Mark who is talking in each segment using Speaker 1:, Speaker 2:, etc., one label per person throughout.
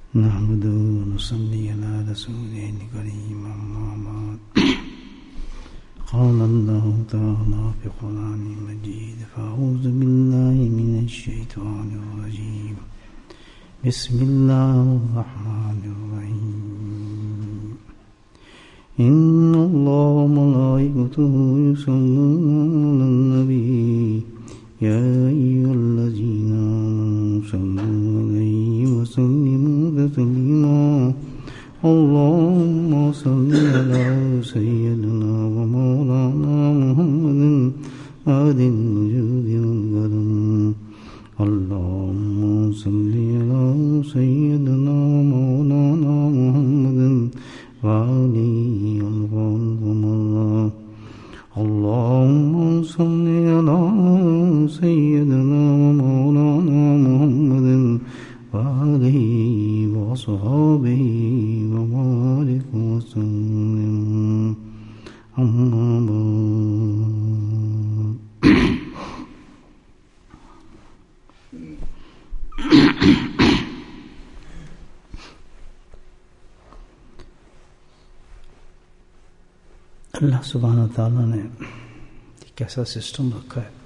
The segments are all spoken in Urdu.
Speaker 1: نحمده ونصلي على رسوله الكريم أما بعد قال الله تعالى في القرآن المجيد فأعوذ بالله من الشيطان الرجيم بسم الله الرحمن الرحيم إن الله وملائكته يصلون على النبي يا أيها الذين آمنوا صلوا عليه وسلموا تسليما اللهم صل على سيدنا ومولانا محمد آل الوجود والكرم اللهم صل على سيدنا ومولانا محمد وآله وصحبه اللهم صل على سيدنا ومولانا محمد وآله وصحبه وبارك وسلم أما بعد اللہ سبحانہ تعالیٰ نے ایک ایسا سسٹم رکھا ہے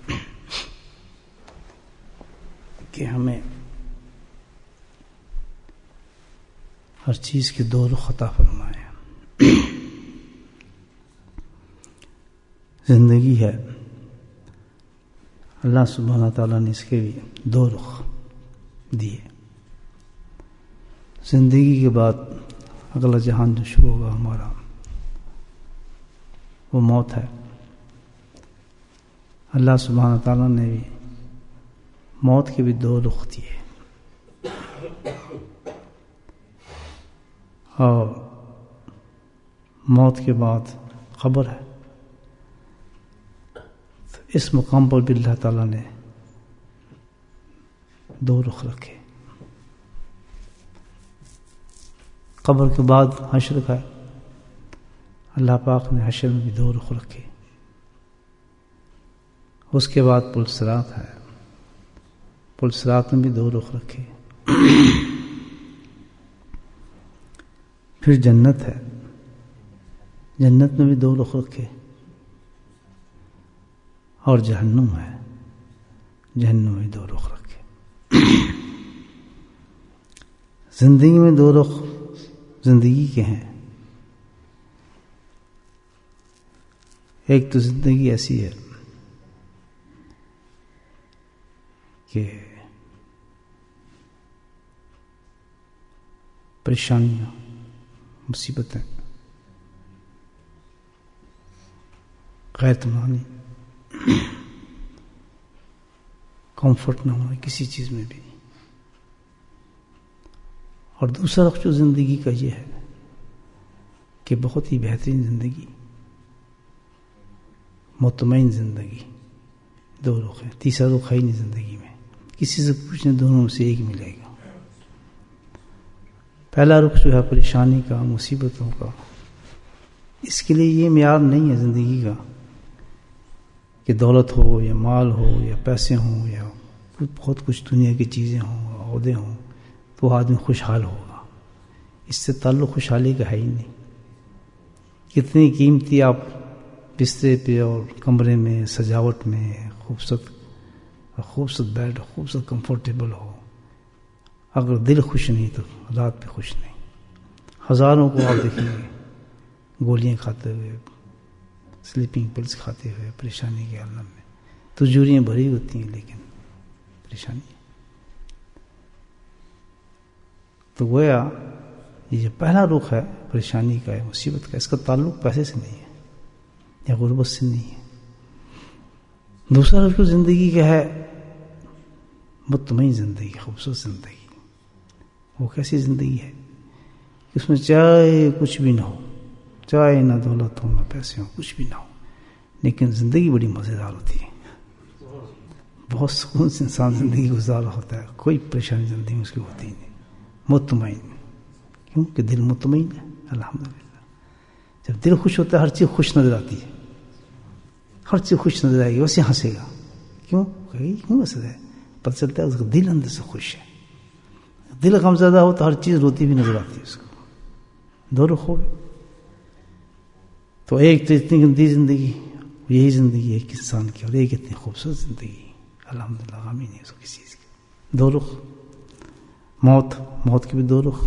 Speaker 1: کہ ہمیں ہر چیز کے دو رخ عطا فرمائے ہیں. زندگی ہے اللہ سبحانہ تعالیٰ نے اس کے بھی دو رخ دیے. زندگی کے بعد اگلا جہان جو شروع ہوگا ہمارا وہ موت ہے. اللہ سبحانہ تعالیٰ نے بھی موت کے بھی دو رخ دیے اور موت کے بعد قبر ہے. تو اس مقام پر بھی اللہ تعالیٰ نے دو رخ رکھے. قبر کے بعد حشر کا ہے. اللہ پاک نے حشر میں بھی دو رخ رکھے. اس کے بعد پل صراط ہے. پل صراط میں بھی دو رخ رکھے. پھر جنت ہے. جنت میں بھی دو رخ رکھے. اور جہنم ہے. جہنم میں دو رخ رکھے. زندگی میں دو رخ زندگی کے ہیں. ایک تو زندگی ایسی ہے کہ پریشانیاں مصیبتیں غیر اطمینانی کمفرٹ نہ ہونا کسی چیز میں بھی. اور دوسرا رخ جو زندگی کا یہ ہے کہ بہت ہی بہترین زندگی مطمئن زندگی. دو رخ ہے. تیسرا رخ ہے ہی نہیں زندگی میں. کسی سے پوچھنے دونوں میں سے ایک ملے گا. پہلا رخ جو ہے پریشانی کا مصیبتوں کا اس کے لیے یہ معیار نہیں ہے زندگی کا کہ دولت ہو یا مال ہو یا پیسے ہوں یا بہت کچھ دنیا کی چیزیں ہوں عہدے ہوں تو آدمی خوشحال ہوگا. اس سے تعلق خوشحالی کا ہے ہی نہیں. کتنی قیمتی آپ بسترے پہ اور کمرے میں سجاوٹ میں خوبصورت بیڈ خوبصورت کمفرٹیبل ہو اگر دل خوش نہیں تو رات پہ خوش نہیں. ہزاروں کو آپ دیکھیں گے گولیاں کھاتے ہوئے سلیپنگ پلس کھاتے ہوئے پریشانی کے عالم میں. تجوریاں بھری ہوتی ہیں لیکن پریشانی. تو گویا یہ پہلا رخ ہے پریشانی کا ہے مصیبت کا. اس کا تعلق پیسے سے نہیں ہے یا غربت سے نہیں ہے. دوسرا رخ زندگی کا ہے مطمئن زندگی خوبصورت زندگی. وہ کیسی زندگی ہے کہ اس میں چاہے کچھ بھی نہ ہو چاہے نہ دولت ہو نہ پیسے ہو کچھ بھی نہ ہو لیکن زندگی بڑی مزیدار ہوتی ہے. بہت سکون سے انسان زندگی گزارا ہوتا ہے. کوئی پریشانی زندگی میں اس کی ہوتی نہیں. مطمئن کیوں کہ دل مطمئن ہے الحمدللہ. جب دل خوش ہوتا ہے ہر چیز خوش نظر آتی ہے. ہر چیز خوش نظر آئے گی ویسے ہنسے گا. کیوں ہنس رہا ہے؟ پتہ چلتا ہے اس کا دل اندر سے خوش ہے. دل غمزدہ ہو تو ہر چیز روتی بھی نظر آتی ہے اس کو. دو رخ ہو گئے. تو ایک تو اتنی گندی زندگی، یہی زندگی ایک انسان کی، اور ایک اتنی خوبصورت زندگی، الحمدللہ غم ہی نہیں اس کو کسی چیز کی. دو رخ. موت کے بھی دو رخ.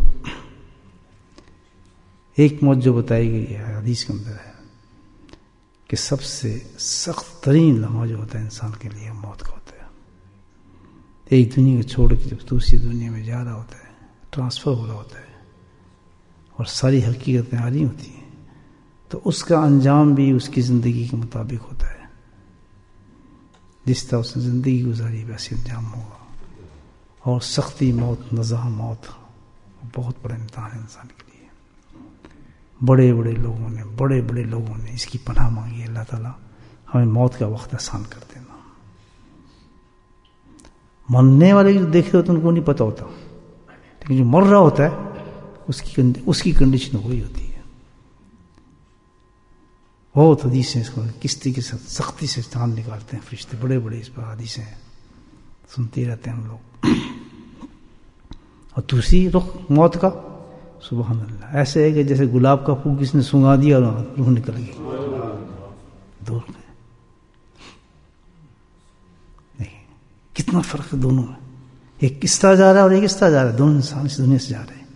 Speaker 1: ایک موت جو بتائی گئی ہے حدیث کے اندر ہے کہ سب سے سخت ترین لمحہ جو ہوتا ہے انسان کے لیے موت کا ہوتا ہے. ایک دنیا کو چھوڑ کے جب دوسری دنیا میں جا رہا ہوتا ہے، ٹرانسفر ہو رہا ہوتا ہے، اور ساری حقیقتیں آ رہی ہوتی ہیں، تو اس کا انجام بھی اس کی زندگی کے مطابق ہوتا ہے. جس طرح اس نے زندگی گزاری ویسے انجام ہوگا. اور سختی موت، نزاع موت بہت بڑا امتحان ہے انسان کے لیے. بڑے بڑے لوگوں نے اس کی پناہ مانگی. اللہ تعالیٰ ہمیں موت کا وقت آسان کر دینا. مرنے والے جو دیکھ رہے ہوتے ہیں ان کو نہیں پتہ ہوتا، لیکن جو مر رہا ہوتا ہے اس کی کنڈیشن وہی ہوتی ہے. بہت حدیثیں اس کو کس طریقے سے سختی سے جان نکالتے ہیں فرشتے. بڑے اس پر حدیثیں ہیں، سنتے رہتے ہیں ہم لوگ. اور دوسری رخ موت کا، سبحان اللہ، ایسے ہے کہ جیسے گلاب کا پھول کس نے سنگا دیا اور روح نکل گئی. دو رخ ہے. نہیں، کتنا فرق ہے دونوں میں. ایک کس طرح جا رہا ہے اور ایک کس طرح جا رہا ہے. دونوں انسان اس دنیا سے جا رہے ہیں.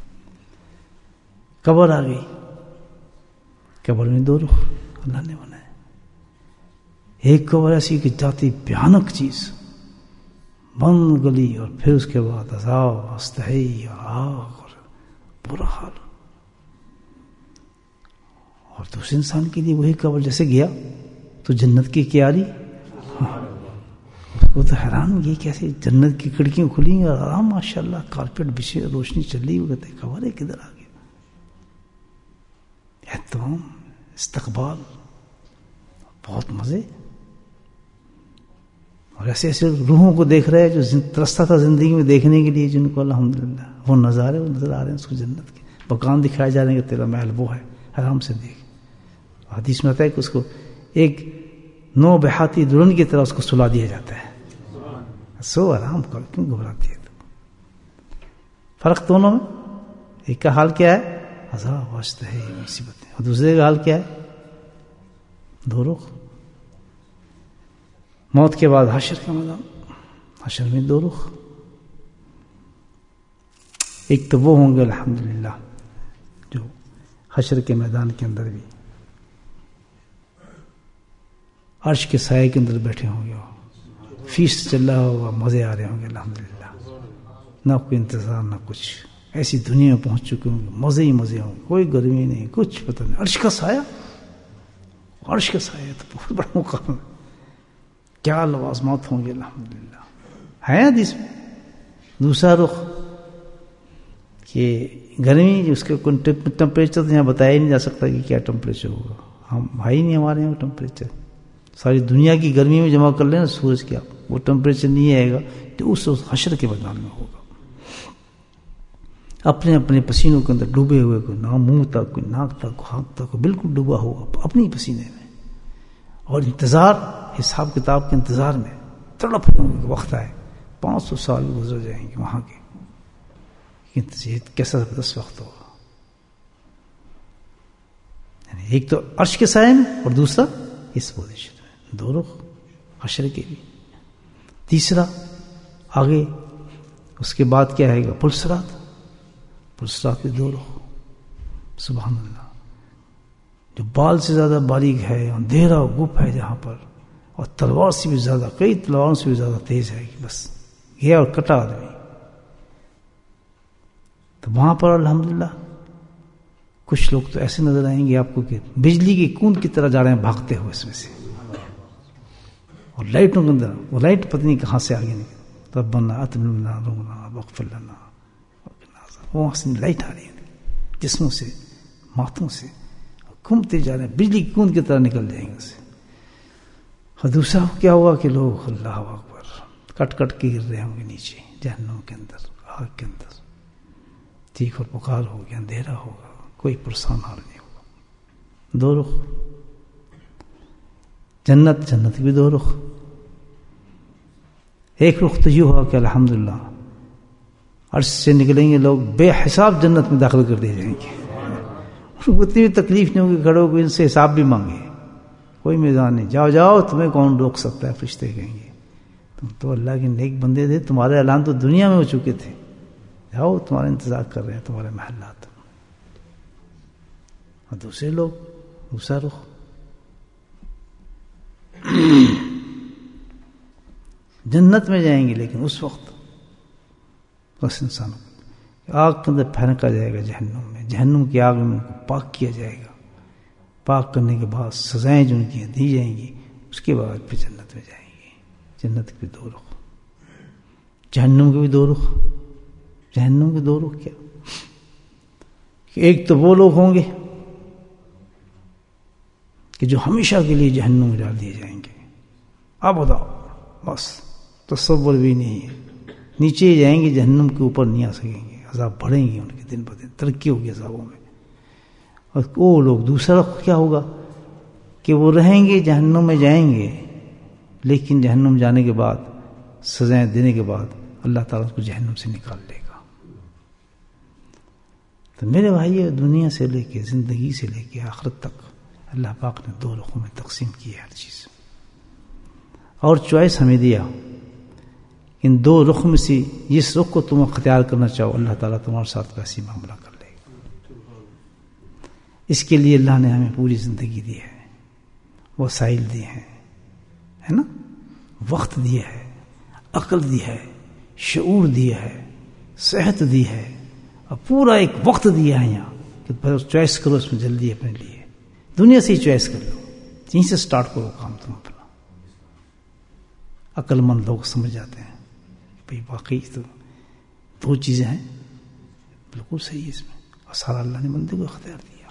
Speaker 1: قبر آ گئی. قبر میں دو رخ اللہ نے بنائے. ایک قبر ایسی کہ جاتی بھیانک چیز، بند گلی، اور پھر اس کے بعد عذاب، استحی اور آگ اور برا حال. اور دوسرے انسان کے لیے وہی قبر جیسے گیا تو جنت کی کیاری. وہ تو حیران ہو گئی کیسے جنت کی کھڑکیاں کھلی اور آرام، ماشاء اللہ، کارپیٹ بچھے، روشنی چل رہی. وہ کہتے قبر ہے کدھر آ گیا. احترام، استقبال، بہت مزے. اور ایسے روحوں کو دیکھ رہے ہیں جو ترستا تھا زندگی میں دیکھنے کے لیے، جن کو الحمدللہ وہ نظارے وہ نظر آ رہے ہیں. اس کو جنت کے مکان دکھائے جا رہے ہیں کہ تیرا محل وہ ہے، آرام سے دیکھ. حدیث میں آتا ہے کہ اس کو ایک نو بہاتی دلہن کی طرح اس کو سلا دیا جاتا ہے. سو آرام کر، کیوں گھبراتی ہے؟ فرق دونوں میں. ایک کا حال کیا ہے؟ عذاب، واسطہ ہے، مصیبتیں. اور دوسرے کا حال کیا ہے؟ دو رخ. موت کے بعد حشر کا میدان. حشر میں دو رخ. ایک تو وہ ہوں گے الحمدللہ جو حشر کے میدان کے اندر بھی عرش کے سائے کے اندر بیٹھے ہوں گے، فیسٹ چل رہا ہوگا، مزے آ رہے ہوں گے الحمدللہ. نہ کوئی انتظار نہ کچھ. ایسی دنیا میں پہنچ چکے ہوں گے، مزے ہی مزے ہوں گے، کوئی گرمی نہیں، کچھ پتہ نہیں. عرش کا سایہ، عرش کا سایہ تو بہت بڑا مقام ہے. کیا لوازمات ہوں گے الحمدللہ. ہے حدیث میں. دوسرا رخ کہ گرمی، اس کے کوئی ٹمپریچر تو یہاں بتایا ہی نہیں جا سکتا کہ کیا ٹمپریچر ہوگا. ہم بھائی نہیں ہمارے یہاں ٹمپریچر. ساری دنیا کی گرمی میں جمع کر لینا سورج کیا، وہ ٹمپریچر نہیں آئے گا تو اس حشر کے میدان میں ہوگا. اپنے اپنے پسینوں کے اندر ڈوبے ہوئے، کوئی نہ منہ تک، کوئی ناک تک، کوئی ہاتھ تک، بالکل ڈوبا ہوا اپنی پسینے میں. اور انتظار، حساب کتاب کے انتظار میں تڑپ رہے ہوں گے. وقت آئے 500 سال گزر جائیں گے وہاں کے. کیسا زبردست وقت ہوگا. یعنی ایک تو عرش کے سائے میں اور دوسرا اس پوزیشن میں. دو رخ حشر کے بھی. تیسرا آگے اس کے بعد کیا آئے گا؟ پلسرات. پلسرات کے دو رخ. سبحان اللہ. جو بال سے زیادہ باریک ہے، اندھیرا گپ ہے جہاں پر، اور تلوار سے بھی زیادہ، کئی تلواروں سے بھی زیادہ تیز ہے کہ بس گیا اور کٹا آدمی. تو وہاں پر الحمدللہ کچھ لوگ تو ایسے نظر آئیں گے آپ کو کہ بجلی کی کوند کی طرح جا رہے ہیں بھاگتے ہوئے اس میں سے. اور لائٹوں کے اندر وہ لائٹ پتہ نہیں کہاں سے آگے نکل. ربنا اتمنا نورنا واغفر لنا. وہاں سے لائٹ آ رہی ہے جسموں سے، ماتھوں سے، گھومتے جا رہے ہیں، بجلی کی کوند کی طرح نکل جائیں گے اسے. اور دوسرا کیا ہوا کہ لوگ اللہ اکبر کٹ کٹ کے گر رہے ہوں گے نیچے جہنم کے اندر، آگ کے اندر. چیخ اور پکار ہوگی، اندھیرا ہوگا، کوئی پرسان حال نہیں ہوگا. دو رخ. جنت بھی دو رخ. ایک رخ تو یہ ہوا کہ الحمدللہ عرش سے نکلیں گے لوگ بے حساب جنت میں داخل کر دیے جائیں گے. ان کو اتنی بھی تکلیف نہیں ہوگی کھڑے ہو کے ان سے حساب بھی مانگے. کوئی میدان نہیں. جاؤ جاؤ تمہیں کون روک سکتا ہے. فرشتے کہیں گے تم تو اللہ کے نیک بندے تھے, تمہارے اعلان تو دنیا میں ہو چکے تھے, جاؤ تمہارا انتظار کر رہے ہیں تمہارے محلات. اور دوسرے لوگ دوسرا رخ. جنت میں جائیں گے لیکن اس وقت بس انسانوں کو آگ کے اندر پھینکا جائے گا جہنم میں. جہنم کی آگ میں ان کو پاک کیا جائے گا. پاک کرنے کے بعد سزائیں جو ان کی دی جائیں گی, اس کے بعد پھر جنت میں جائیں گے. جنت کے دو رخ, جہنم کے بھی دو رخ. جہنم کے دو رخ کیا کہ ایک تو وہ لوگ ہوں گے کہ جو ہمیشہ کے لیے جہنم میں ڈال دیے جائیں گے. اب بتاؤ بس تصور بھی نہیں ہے. نیچے ہی جائیں گے, جہنم کے اوپر نہیں آ سکیں گے. عذاب بڑھیں گے ان کے دن بدن, ترقی ہوگی عذابوں میں. اور وہ لوگ دوسرا کیا ہوگا کہ وہ رہیں گے جہنم میں جائیں گے, لیکن جہنم جانے کے بعد سزائیں دینے کے بعد اللہ تعالیٰ اس کو جہنم سے نکال لے گا. تو میرے بھائی دنیا سے لے کے زندگی سے لے کے آخرت تک اللہ پاک نے دو رخوں میں تقسیم کی ہے ہر چیز, اور چوائس ہمیں دیا. ان دو رخ میں سے جس رخ کو تم اختیار کرنا چاہو اللہ تعالیٰ تمہارے ساتھ ویسی معاملہ کر لے گا. اس کے لیے اللہ نے ہمیں پوری زندگی دی ہے, وسائل دیے ہیں, ہے نا, وقت دیا ہے, عقل دی ہے, شعور دیا ہے, صحت دی ہے, اور پورا ایک وقت دیا ہے یہاں کہ چوائس کرو اس میں جلدی اپنے لیے. دنیا سے ہی چوائس کر لو, یہیں سے سٹارٹ کرو کام تم اپنا. عقل مند لوگ سمجھ جاتے ہیں بھئی واقعی تو دو چیزیں ہیں, بالکل صحیح ہے اس میں, اور سارا اللہ نے بندے کو اختیار دیا.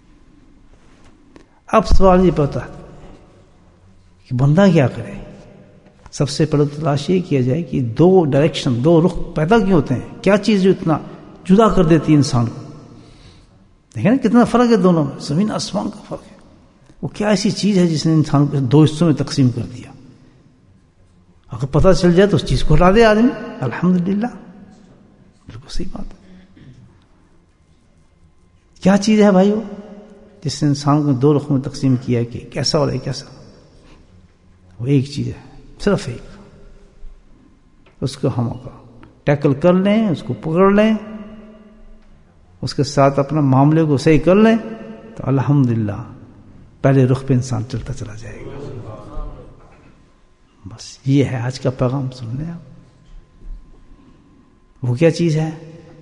Speaker 1: اب سوال یہ پتا ہے کہ بندہ کیا کرے. سب سے پہلے تلاش یہ کیا جائے کہ دو ڈائریکشن, دو رخ پیدا کیوں ہوتے ہیں. کیا چیز جو اتنا جدا کر دیتی ہے انسان کو. دیکھیں نا کتنا فرق ہے دونوں میں, زمین آسمان کا فرق ہے. وہ کیا ایسی چیز ہے جس نے انسان کو دو حصوں میں تقسیم کر دیا. اگر پتہ چل جائے تو اس چیز کو ہٹا دے آدمی, الحمدللہ, بالکل صحیح بات ہے. کیا چیز ہے بھائی وہ جس نے انسان کو دو رخوں میں تقسیم کیا کہ کیسا اور کیسا. وہ ایک چیز ہے, صرف ایک. اس کو ہم ٹیکل کر لیں, اس کو پکڑ لیں, اس کے ساتھ اپنا معاملے کو صحیح کر لیں تو الحمدللہ پہلے رخ پہ انسان چلتا چلا جائے گا. بس یہ ہے آج کا پیغام, سن لیں آپ. وہ کیا چیز ہے؟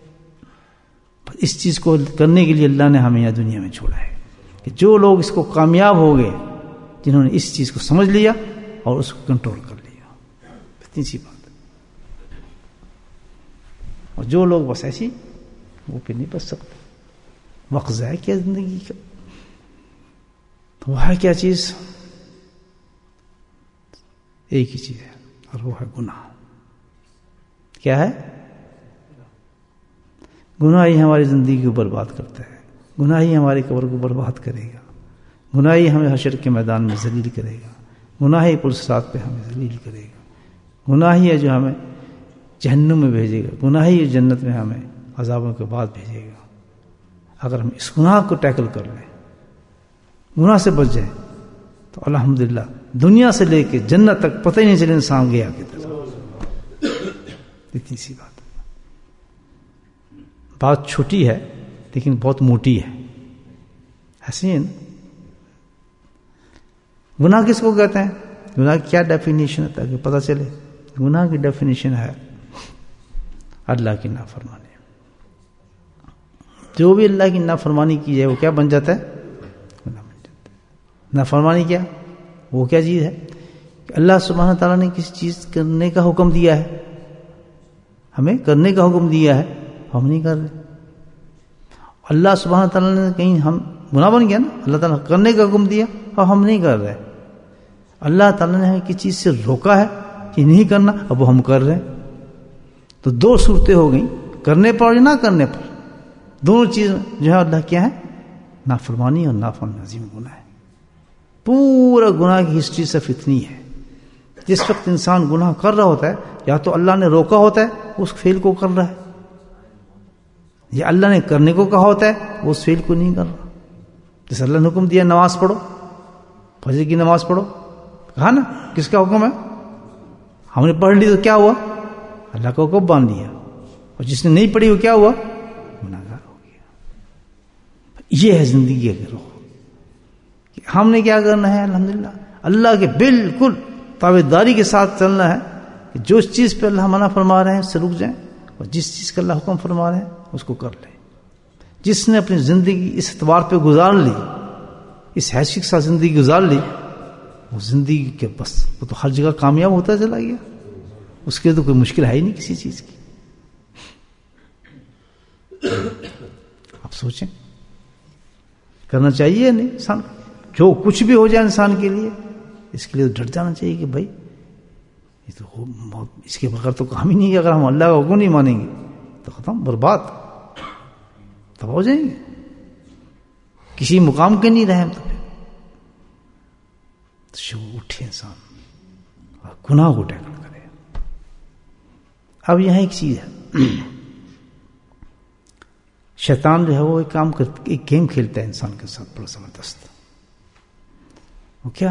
Speaker 1: اس چیز کو کرنے کے لیے اللہ نے ہمیں یہاں دنیا میں چھوڑا ہے کہ جو لوگ اس کو کامیاب ہو گئے, جنہوں نے اس چیز کو سمجھ لیا اور اس کو کنٹرول کر لیا, اتنی سی بات ہے. اور جو لوگ بس ایسی, وہ پھر نہیں بچ سکتے. وقت ضائع کیا زندگی کا. تو وہ ہے کیا چیز؟ ایک ہی چیز ہے, اور وہ ہے گناہ. کیا ہے؟ گناہ ہی ہماری زندگی کو برباد کرتا ہے. گناہ ہی ہماری قبر کو برباد کرے گا. گناہ ہی ہمیں حشر کے میدان میں ذلیل کرے گا. گناہ ہی پرصراط پہ ہمیں ذلیل کرے گا. گناہ ہی ہے جو ہمیں جہنم میں بھیجے گا. گناہ ہی جنت میں ہمیں عذابوں کے بعد بھیجے گا. اگر ہم اس گناہ کو ٹیکل کر لیں, گناہ سے بچ جائیں, تو الحمدللہ دنیا سے لے کے جنت تک پتہ ہی نہیں چلے انسان گیا کدھر. اتنی سی بات. بات چھوٹی ہے لیکن بہت موٹی ہے. حسین, گناہ کس کو کہتے ہیں؟ گناہ کی کیا ڈیفینیشن ہے تاکہ پتہ چلے؟ گناہ کی ڈیفینیشن ہے اللہ کی نافرمانی. جو بھی اللہ کی نافرمانی کی جائے وہ کیا بن جاتا ہے؟ گناہ بن جاتا ہے. نافرمانی کیا؟ وہ کیا چیز ہے کہ اللہ سبحانہ تعالیٰ نے کسی چیز کرنے کا حکم دیا ہے, ہمیں کرنے کا حکم دیا ہے, ہم نہیں کر رہے. اللہ سبحانہ تعالیٰ نے کہیں ہم گناہ بن گیا نا, اللہ تعالیٰ نے کرنے کا حکم دیا اور ہم نہیں کر رہے. اللہ تعالیٰ نے ہمیں کسی چیز سے روکا ہے کہ نہیں کرنا, اب وہ ہم کر رہے ہیں. تو دو صورتیں ہو گئیں, کرنے پر اور نہ کرنے پر. دونوں چیز جو ہے اللہ کیا ہے؟ نافرمانی اور نافرمانی عظیم گناہ ہے. پورا گناہ کی ہسٹری صرف اتنی ہے. جس وقت انسان گناہ کر رہا ہوتا ہے, یا تو اللہ نے روکا ہوتا ہے اس فعل کو کر رہا ہے, یہ اللہ نے کرنے کو کہا ہوتا ہے وہ اس فعل کو نہیں کر رہا. جیسے اللہ نے حکم دیا نماز پڑھو، فجر کی نماز پڑھو، کہا نا کس کا حکم ہے؟ ہم نے پڑھ لی تو کیا ہوا؟ اللہ کا حکم مان لیا. اور جس نے نہیں پڑھی وہ کیا ہوا؟ گناہگار ہو گیا. یہ ہے زندگی کا گروہ. ہم نے کیا کرنا ہے؟ الحمدللہ اللہ کے بالکل تابعداری کے ساتھ چلنا ہے کہ جو چیز پہ اللہ منع فرما رہے ہیں اس سے رک جائیں، اور جس چیز کا اللہ حکم فرما رہے ہیں اس کو کر لیں. جس نے اپنی زندگی اس اعتبار پہ گزار لی، اس حیثیت کے ساتھ زندگی گزار لی، وہ زندگی کے بس وہ تو ہر جگہ کامیاب ہوتا چلا گیا. اس کے تو کوئی مشکل ہے ہی نہیں کسی چیز کی. آپ سوچیں کرنا چاہیے نہیں انسان، جو کچھ بھی ہو جائے انسان کے لیے اس کے لیے ڈٹ جانا چاہیے کہ بھائی یہ تو اس کے بغیر تو کام ہی نہیں ہے. اگر ہم اللہ کا حکم نہیں مانیں گے تو ختم، برباد، تباہ ہو جائیں گے، کسی مقام کے نہیں رہے ہم. تو پھر اٹھے انسان اور گناہ کو ٹیکل کرے. اب یہاں ایک چیز ہے، شیطان جو ہے وہ ایک گیم کھیلتا ہے انسان کے ساتھ بڑا زبردست. وہ کیا؟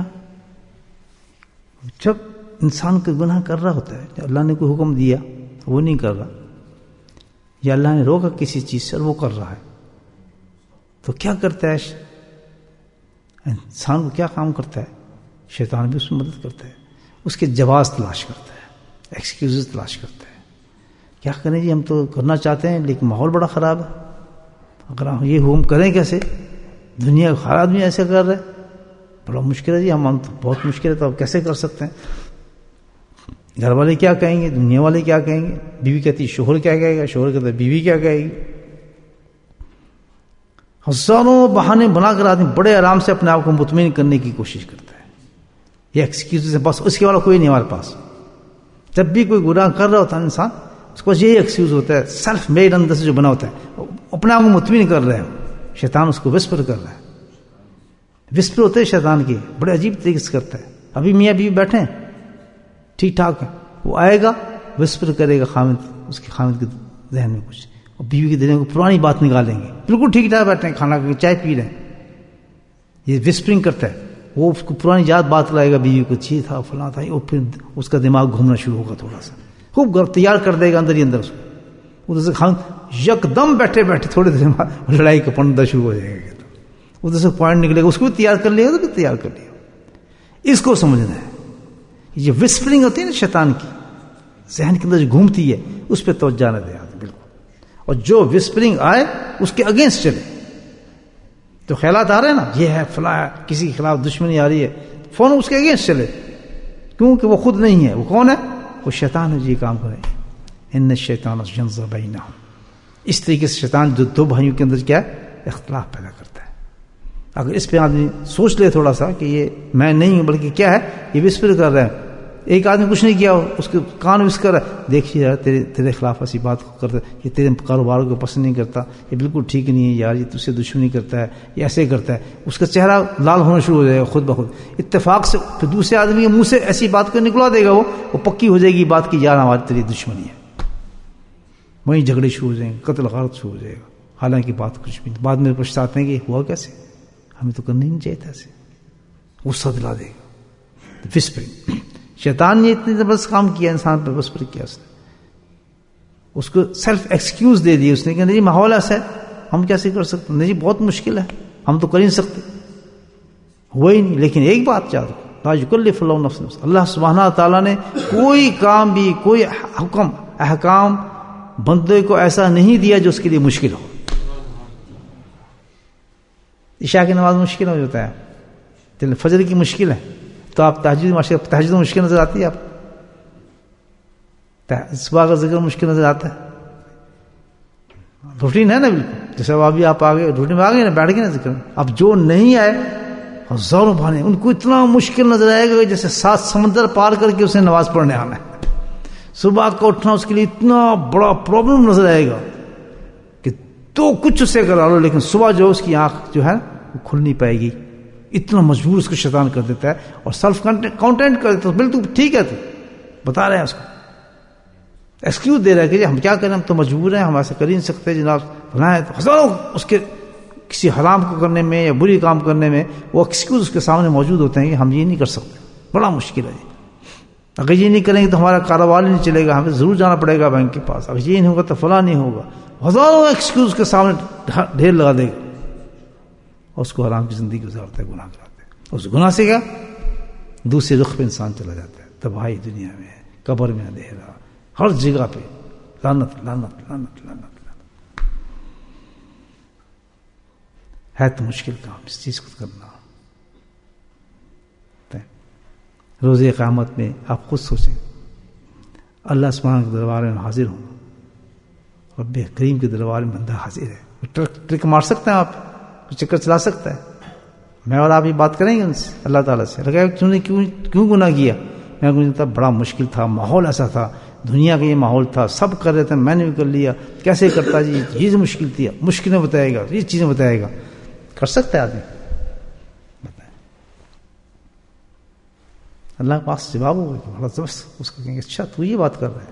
Speaker 1: جب انسان کا گناہ کر رہا ہوتا ہے، جب اللہ نے کوئی حکم دیا وہ نہیں کر رہا، یا اللہ نے روکا کسی چیز سے اور وہ کر رہا ہے، تو کیا کرتا ہے انسان کو؟ کیا کام کرتا ہے؟ شیطان بھی اس میں مدد کرتا ہے، اس کے جواز تلاش کرتا ہے، ایکسکیوزز تلاش کرتا ہے. کیا کریں جی، ہم تو کرنا چاہتے ہیں لیکن ماحول بڑا خراب ہے. اگر ہم یہ حکم کریں کیسے؟ دنیا ہر آدمی ایسے کر رہے، بڑا مشکل ہے جی، ہم تو بہت مشکل ہے، تو اب کیسے کر سکتے ہیں؟ گھر والے کیا کہیں گے، دنیا والے کیا کہیں گے؟ بیوی کہتی شوہر کیا کہے گا، شوہر کہتا ہے بیوی کیا کہے گی. ہزاروں بہانے بنا کر آدمی بڑے آرام سے اپنے آپ کو مطمئن کرنے کی کوشش کرتا ہے. یہ ایکسکیوز ہے، بس اس کے والا کوئی نہیں ہمارے پاس. جب بھی کوئی گناہ کر رہا ہوتا ہے انسان، اس کو یہی ایکسکیوز ہوتا ہے، سیلف میڈ اندر سے جو بنا ہوتا ہے، اپنے آپ کو مطمئن کر رہے ہیں. شیطان اس کو وسپر کر رہا ہے. وسپر ہوتے ہیں شیطان کے، بڑے عجیب طریقے سے کرتا ہے. ابھی میاں بیوی بیٹھے ہیں ٹھیک ٹھاک ہے، وہ آئے گا وسپر کرے گا خامد، اس کے خامد کے ذہن میں کچھ، اور بیوی کے دل میں پرانی بات نکالیں گے. بالکل ٹھیک ٹھاک بیٹھے ہیں، کھانا چائے پی رہے ہیں، یہ وسپرنگ کرتا ہے. وہ اس کو پرانی یاد بات لائے گا بیوی کو، چھی تھا فلاں تھا، اور پھر اس کا دماغ گھومنا شروع ہوگا، تھوڑا سا خوب تیار کر دے گا اندر ہی اندر اس کو. ادھر سے یک دم بیٹھے بیٹھے تھوڑے دیر میں لڑائی کا پنڈا شروع ہو جائے گا. ادھر سے پوائنٹ نکلے گا، اس کو بھی تیار کر لے گا، تو بھی تیار کر لے گا. اس کو سمجھنا ہے. یہ وسپرنگ ہوتی ہے نا شیطان کی، ذہن کے اندر جو گھومتی ہے، اس پہ توجہ نہ دے آدمی بالکل. اور جو وسپرنگ آئے اس کے اگینسٹ چلے. تو خیالات آ رہے ہیں نا، یہ ہے فلاں، کسی کے خلاف دشمنی آ رہی ہے، فوراً اس کے اگینسٹ چلے، کیونکہ وہ خود نہیں ہے. وہ کون ہے؟ وہ شیطان ہے. یہ کام کرے. ان الشیطان ینزغ بینہم. اس طریقے سے شیطان جو دو بھائیوں کے اندر کیا ہے؟ اختلاف پیدا کرتا ہے. اگر اس پہ آدمی سوچ لے تھوڑا سا کہ یہ میں نہیں ہوں بلکہ کیا ہے، یہ وسپر کر رہے ہیں. ایک آدمی کچھ نہیں کیا، اس کے کان وسکر ہے، دیکھیے یار تیرے خلاف ایسی بات کرتا ہے، یہ تیرے کاروبار کو پسند نہیں کرتا، یہ بالکل ٹھیک نہیں ہے یار، یہ تجھ سے دشمنی کرتا ہے، یہ ایسے کرتا ہے. اس کا چہرہ لال ہونا شروع ہو جائے گا خود بخود. اتفاق سے پھر دوسرے آدمی کے منہ سے ایسی بات کو نکلا دے گا، وہ پکی ہو جائے گی بات کی، یار ہماری تیری دشمنی ہے. وہیں جھگڑے شروع ہو جائیں گے، قتل غارت شروع ہو جائے گا. حالانکہ بات کچھ بھی بعد میں پچھتاتے ہیں کہ ہوا کیسے، ہمیں تو کرنا ہی نہیں چاہیے تھا ایسے. غصہ دلا دے گا. وسپرنگ. شیطان نے اتنے زبردست کام کیا انسان پہ، وسپر کیا اس کو سیلف ایکسکیوز دے دی. اس نے کہا نہیں ماحول ایسا ہے، ہم کیسے کر سکتے؟ نہیں جی بہت مشکل ہے، ہم تو کر ہی نہیں سکتے. ہوا ہی نہیں. لیکن ایک بات یاد رکھو، لا یکلف اللہ نفسا، اللہ سبحانہ تعالیٰ نے کوئی کام بھی، کوئی حکم احکام بندے کو ایسا نہیں دیا جو اس کے لیے مشکل ہو. عشاء کی نماز مشکل ہو جاتا ہے، فجر کی مشکل ہے، تو آپ تہجد مشکل نظر آتی ہے، آپ صبح کا ذکر مشکل نظر آتا ہے. روٹین ہے نا بالکل، جیسے ابھی آپ آگے روٹین میں آ گئے نا، بیٹھ گئے نا ذکر. اب جو نہیں آئے ہزاروں بہانے، ان کو اتنا مشکل نظر آئے گا جیسے 7 سمندر پار کر کے اسے نماز پڑھنے آنا ہے. صبح کا اٹھنا اس کے لیے اتنا بڑا پرابلم نظر آئے گا کہ تو کچھ اسے کرا لو، لیکن صبح جو اس کی آنکھ جو ہے وہ کھل نہیں پائے گی. اتنا مجبور اس کو شیطان کر دیتا ہے اور سیلف کانٹینٹ کر دیتا ہے. بالکل ٹھیک ہے، تو بتا رہے ہیں اس کو ایکسکیوز دے رہا ہے کہ ہم کیا کریں، ہم تو مجبور ہیں، ہم ایسا کر ہی نہیں سکتے جناب فلاں ہے. تو ہزاروں اس کے کسی حرام کو کرنے میں یا بری کام کرنے میں وہ ایکسکیوز اس کے سامنے موجود ہوتے ہیں کہ ہم یہ نہیں کر سکتے. بڑا مشکل ہے جی. اگر یہ نہیں کریں گے تو ہمارا کاروبار نہیں چلے گا، ہمیں ضرور جانا پڑے گا بینک کے پاس، اگر یہ نہیں ہوگا تو فلاں نہیں ہوگا. ہزاروں ایکسکیوز کے سامنے ڈھیر لگا دے گا اور اس کو حرام کی زندگی گزارتا ہے، گناہ کراتا ہے. اس گناہ سے کیا دوسرے رخ پہ انسان چلا جاتا ہے. تباہی دنیا میں ہے، قبر میں اندھیرا، ہر جگہ پہ لعنت لعنت لعنت لعنت. ہے تو مشکل کام اس چیز کو کرنا. روز قیامت میں آپ خود سوچیں، اللہ سبحانہ کے دربار میں حاضر ہوں، رب کریم کے دربار میں بندہ حاضر ہے. ٹرک مار سکتے ہیں آپ، چکر چلا سکتا ہے. میں اور آپ یہ بات کریں گے ان سے اللہ تعالیٰ سے، لگا تم نے کیوں گناہ کیا؟ میں کہتا بڑا مشکل تھا، ماحول ایسا تھا، دنیا کا یہ ماحول تھا، سب کر رہے تھے، میں نے بھی کر لیا، کیسے کرتا جی، یہ مشکل تھی، مشکلیں بتائے گا، یہ چیزیں بتائے گا. کر سکتا ہے آدمی؟ بتائیں. اللہ کے پاس جواب ہوگا کہ بڑا زبردست. اس کو کہیں گے اچھا تو یہ بات کر رہا ہے.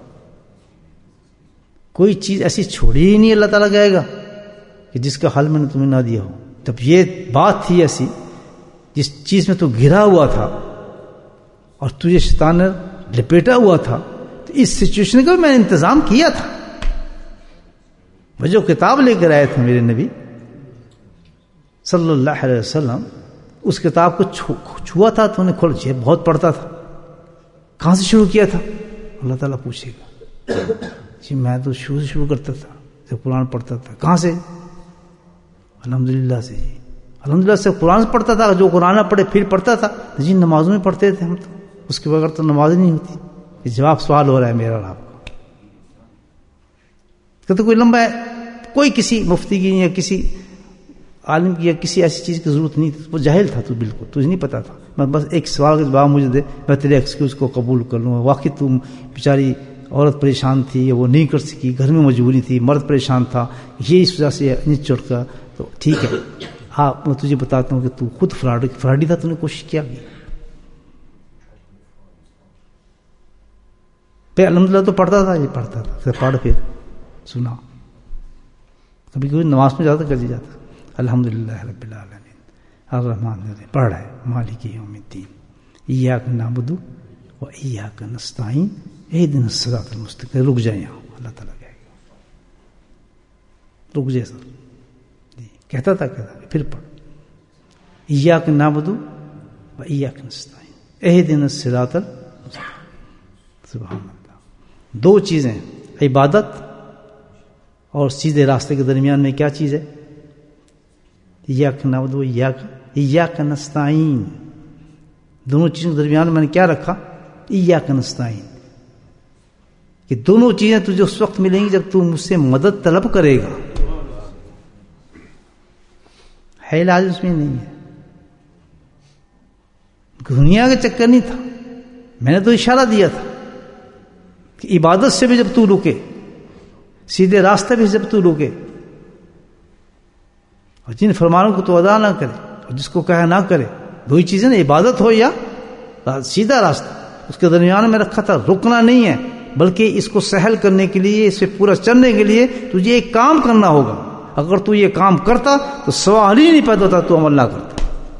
Speaker 1: کوئی چیز ایسی چھوڑی ہی نہیں اللہ تعالیٰ کہے گا کہ جس کا حل میں نے تمہیں نہ دیا ہو. جب یہ بات تھی ایسی جس چیز میں تو گھرا ہوا تھا اور تجھے شیطان نے لپیٹا ہوا تھا، تو اس سچویشن کا بھی میں نے انتظام کیا تھا. وہ جو کتاب لے کر آئے تھے میرے نبی صلی اللہ علیہ وسلم، اس کتاب کو چھوا تھا تو انہیں کھول یہ بہت پڑھتا تھا. کہاں سے شروع کیا تھا؟ اللہ تعالیٰ پوچھے گا. جی میں تو شروع سے شروع کرتا تھا، جب قرآن پڑھتا تھا. کہاں سے؟ الحمدللہ سے. جی الحمدللہ سے قرآن پڑھتا تھا. جو قرآن پڑھے پھر پڑھتا تھا. جی نمازوں میں پڑھتے تھے ہم تو، اس کے بغیر تو نماز نہیں ہوتی. یہ جواب سوال ہو رہا ہے میرا اور آپ کا. تو کوئی لمبا ہے، کوئی کسی مفتی کی یا کسی عالم کی یا کسی ایسی چیز کی ضرورت نہیں تھی. وہ جاہل تھا تو، بالکل تجھے نہیں پتا تھا. میں بس ایک سوال کا جواب مجھے دے، میں تیرے ایکسکیوز کو قبول کر لوں. واقعی تم بیچاری عورت پریشان تھی، وہ نہیں کر سکی، گھر میں مجبوری تھی، مرد پریشان تھا، یہ اس وجہ سے نہیں چڑھ کر. تو ٹھیک ہے، ہاں میں تجھے بتاتا ہوں کہ تو خود فراڈی تھا، تو نے کوشش کیا بھی. پہ الحمدللہ تو پڑھتا تھا، یہ پڑھتا تھا، پھر پڑھ پھر سنا. کبھی کبھی نماز میں جاتا کر دی جاتا. الحمدللہ رب العالمین الرحمن الرحیم پڑھ رہے مالک یوم الدین ایاک نعبد و ایاک نستعین اہدنا الصراط المستقیم. رک جائیں یہاں، اللہ تعالیٰ کہے گا رک جائے سر. جی کہتا تھا پھر پڑھ ایاک نعبد و ایاک نستعین اہدنا الصراط المستقیم. سبحان اللہ. دو چیزیں، عبادت اور سیدھے راستے کے درمیان میں کیا چیز ہے؟ ایاک نعبد و ایاک نستعین. دونوں چیزوں کے درمیان میں نے کیا رکھا؟ ایاک نستعین. کہ دونوں چیزیں تجھے اس وقت ملیں گی جب تو مجھ سے مدد طلب کرے گا. ہے علاج اس میں نہیں ہے. دنیا کا چکر نہیں تھا. میں نے تو اشارہ دیا تھا کہ عبادت سے بھی جب تو رکے، سیدھے راستے بھی جب تو رکے، اور جن فرمانوں کو تو ادا نہ کرے اور جس کو کہا نہ کرے، دو ہی چیزیں نا، عبادت ہو یا سیدھا راستہ. اس کے درمیان میں رکھا تھا رکنا نہیں ہے، بلکہ اس کو سہل کرنے کے لیے، اس سے پورا چلنے کے لیے تجھے ایک کام کرنا ہوگا. اگر تو یہ کام کرتا تو سوال ہی نہیں پیدا ہوتا تو عمل نہ کرتا.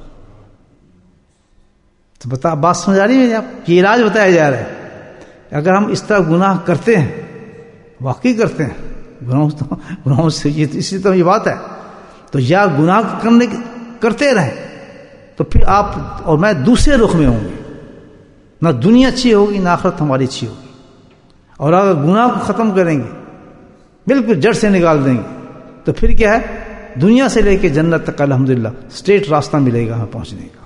Speaker 1: تو بتا بات سمجھ آ رہی ہے آپ؟ یہ علاج بتایا جا رہا ہے. اگر ہم اس طرح گناہ کرتے ہیں، واقعی کرتے ہیں، گناہوں سے اسی طرح یہ بات ہے، تو یا گناہ کرتے رہیں تو پھر آپ اور میں دوسرے رخ میں ہوں گے. نہ دنیا اچھی ہوگی نہ آخرت ہماری اچھی ہوگی. اور اگر گناہ کو ختم کریں گے، بالکل جڑ سے نکال دیں گے، تو پھر کیا ہے؟ دنیا سے لے کے جنت تک الحمدللہ اسٹریٹ راستہ ملے گا ہمیں پہنچنے کا.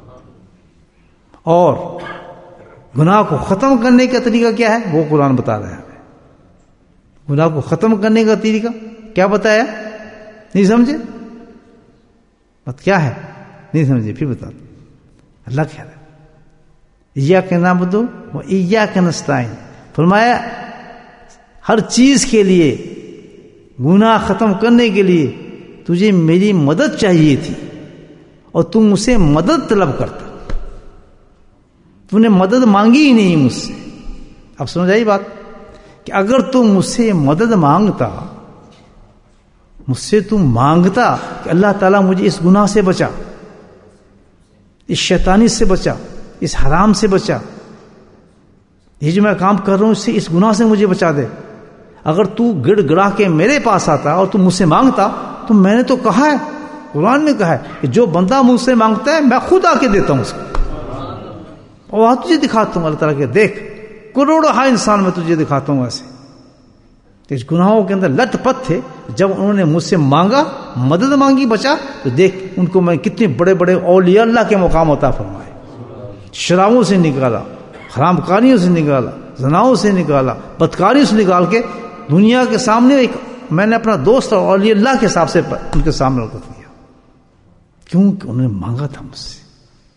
Speaker 1: اور گناہ کو ختم کرنے کا طریقہ کیا ہے؟ وہ قرآن بتا رہا ہے ہمیں. گناہ کو ختم کرنے کا طریقہ کیا بتایا؟ نہیں سمجھے؟ بات کیا ہے؟ نہیں سمجھے؟ پھر بتا دو. اللہ کہہ رہا ہے ایاک نعبد و ایاک نستعین. فرمایا ہر چیز کے لیے، گناہ ختم کرنے کے لیے تجھے میری مدد چاہیے تھی اور تم مجھ سے مدد طلب کرتا. تو نے مدد مانگی ہی نہیں مجھ سے. اب سمجھ آئی بات؟ کہ اگر تم مجھ سے مدد مانگتا، مجھ سے تم مانگتا کہ اللہ تعالیٰ مجھے اس گناہ سے بچا، اس شیطانی سے بچا، اس حرام سے بچا، یہ جو میں کام کر رہا ہوں اس سے، اس گناہ سے مجھے بچا دے، اگر تو گڑ گڑا کے میرے پاس آتا اور تم مجھ سے مانگتا، تو میں نے تو کہا ہے، قرآن میں کہا ہے کہ جو بندہ مجھ سے مانگتا ہے میں خود آ کے دیتا ہوں اس کو، اور تجھے دکھاتا ہوں اللہ تعالیٰ کے، دیکھ کروڑوں ہاں انسان میں تجھے دکھاتا ہوں ایسے، اس گناہوں کے اندر لت پت تھے، جب انہوں نے مجھ سے مانگا، مدد مانگی، بچا، تو دیکھ ان کو میں کتنے بڑے بڑے اولیاء اللہ کے مقام عطا فرمائے، شرابوں سے نکالا، حرام کاریوں سے نکالا، زناؤں سے نکالا، بدکاریوں سے نکال کے دنیا کے سامنے ایک میں نے اپنا دوست اور اولیاء اللہ کے حساب سے ان کے سامنے رکھ دیا، کیونکہ انہوں نے مانگا تھا مجھ سے۔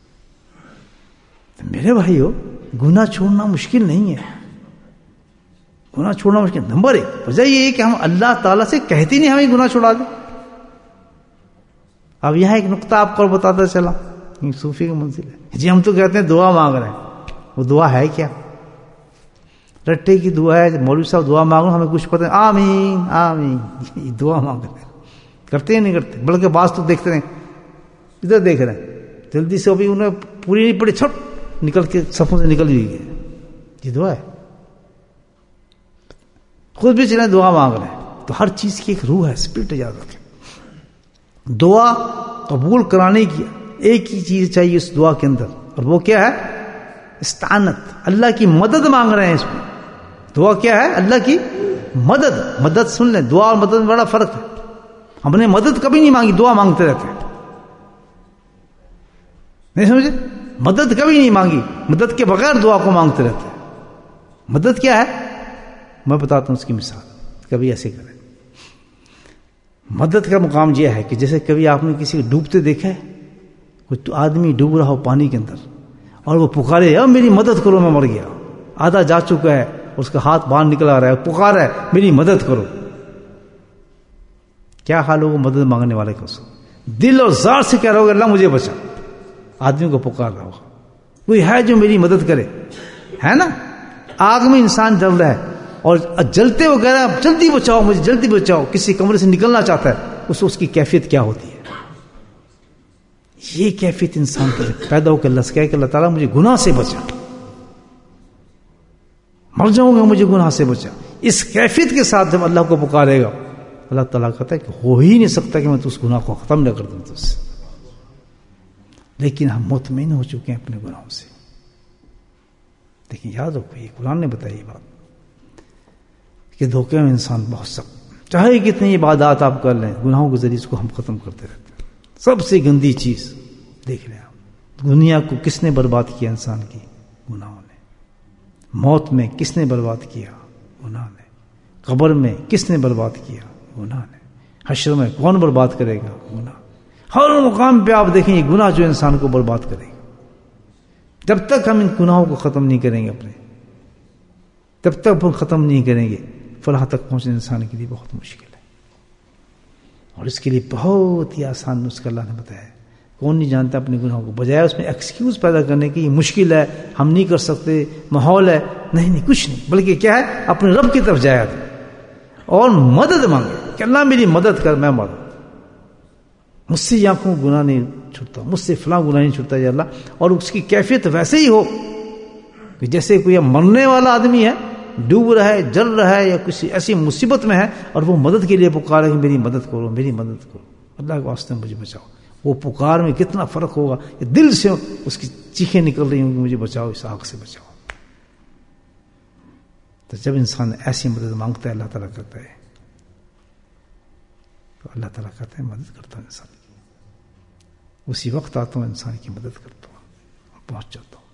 Speaker 1: میرے بھائیو، گناہ چھوڑنا مشکل نہیں ہے، گناہ چھوڑنا مشکل، نمبر 1 وجہ یہ ہے کہ ہم اللہ تعالیٰ سے کہتے نہیں ہمیں گناہ چھوڑا دیں۔ اب یہاں ایک نقطہ آپ کو بتاتا چلا، صوفی کی منزل ہے جی، ہم تو کہتے ہیں دعا مانگ رہے ہیں، وہ دعا ہے کیا؟ رٹے کی دعا ہے، مولوی صاحب دعا مانگ رہے، ہمیں کچھ پتہ ہے، آمین آمین، یہ دعا مانگ رہے ہیں، کرتے ہیں نہیں کرتے، بلکہ بعض تو دیکھتے ہیں ادھر دیکھ رہے ہیں، جلدی سے ابھی انہیں پوری نہیں پڑی، چھٹ نکل کے صفوں سے نکل بھی گئے، یہ دعا ہے، خود بھی چلیں دعا مانگ رہے ہیں۔ تو ہر چیز کی ایک روح ہے، اسپرٹ یاد رکھیں۔ دعا قبول کرانے کی ایک ہی چیز چاہیے اس دعا کے اندر، اور وہ کیا ہے؟ استعانت، اللہ کی مدد مانگ رہے ہیں اس میں۔ دعا کیا ہے؟ اللہ کی مدد۔ مدد سن لیں، دعا اور مدد میں بڑا فرق ہے۔ ہم نے مدد کبھی نہیں مانگی، دعا مانگتے رہتے ہیں، نہیں سمجھے؟ مدد کبھی نہیں مانگی، مدد کے بغیر دعا کو مانگتے رہتے ہیں۔ مدد کیا ہے؟ میں بتاتا ہوں اس کی مثال، کبھی ایسے کریں۔ مدد کا مقام یہ ہے کہ جیسے کبھی آپ نے کسی کو ڈوبتے دیکھا ہے، کوئی آدمی ڈوب رہا ہو پانی کے اندر اور وہ پکارے، اب میری مدد کرو میں مر گیا، آدھا جا چکا ہے، اس کا ہاتھ باہر نکل آ رہا ہے، پکار ہے میری مدد کرو، کیا حال ہوگا مدد مانگنے والے کا؟ دل اور ذات سے کہہ رہا ہوگا اللہ مجھے بچا، آدمی کو پکار رہا ہوگا، کوئی ہے جو میری مدد کرے، ہے نا؟ آگ میں انسان جل رہا ہے اور جلتے وہ کہہ رہا ہے جلدی بچاؤ مجھے، جلدی بچاؤ، کسی کمرے سے نکلنا چاہتا ہے، اس کی کیفیت کیا ہوتی ہے؟ یہ کیفیت انسان کے پیدا ہو کے اللہ سے کہے کہ اللہ تعالیٰ مجھے گناہ سے بچا، مر جاؤں گا مجھے گناہ سے بچا۔ اس کیفیت کے ساتھ جب اللہ کو پکارے گا، اللہ تعالیٰ کہتا ہے کہ ہو ہی نہیں سکتا کہ میں تو اس گناہ کو ختم نہ کر دوں تجھ سے، لیکن ہم مطمئن ہو چکے ہیں اپنے گناہوں سے۔ لیکن یاد رکھو، یہ قرآن نے بتائی یہ بات کہ دھوکے میں انسان بہت سخت، چاہے کتنی عبادات آپ کر لیں، گناہوں کے ذریعے اس کو ہم ختم کرتے رہتے ہیں۔ سب سے گندی چیز دیکھ لیں آپ، دنیا کو کس نے برباد کیا؟ انسان کی گناہوں نے۔ موت میں کس نے برباد کیا؟ گناہ نے۔ قبر میں کس نے برباد کیا؟ گناہ نے۔ حشر میں کون برباد کرے گا؟ گناہ۔ ہر مقام پہ آپ دیکھیں یہ گناہ جو انسان کو برباد کرے گا۔ جب تک ہم ان گناہوں کو ختم نہیں کریں گے اپنے، جب تک ہم ختم نہیں کریں گے، فلاح تک پہنچنا انسان کے لیے بہت مشکل ہے۔ اور اس کے لیے بہت ہی آسان نسخہ اللہ نے بتایا ہے۔ کون نہیں جانتا اپنے گناہوں کو، بجائے اس میں ایکسکیوز پیدا کرنے کی، یہ مشکل ہے، ہم نہیں کر سکتے، ماحول ہے، نہیں کچھ نہیں، بلکہ کیا ہے؟ اپنے رب کی طرف جایا اور مدد مانگے کہ اللہ میری مدد کر، میں مروں، مجھ سے یہ آنکھوں گناہ نہیں چھوٹتا، مجھ سے فلاں گناہ نہیں چھوٹتا یا اللہ۔ اور اس کی کیفیت ویسے ہی ہو کہ جیسے کوئی مرنے والا آدمی ہے، ڈوب رہا ہے، جل رہا ہے، یا کسی ایسی مصیبت میں ہے اور وہ مدد کے لیے پکارے کہ میری مدد کرو، میری مدد کرو، اللہ کے واسطے مجھے بچاؤ۔ وہ پکار میں کتنا فرق ہوگا کہ دل سے اس کی چیخیں نکل رہی ہوں کہ مجھے بچاؤ، اس آگ سے بچاؤ۔ تو جب انسان ایسی مدد مانگتا ہے، اللہ تعالیٰ کرتا ہے، تو اللہ تعالیٰ کہتا ہے مدد کرتا ہوں انسان کی، اسی وقت آتا ہوں انسان کی مدد کرتا ہوں اور پہنچ جاتا ہوں۔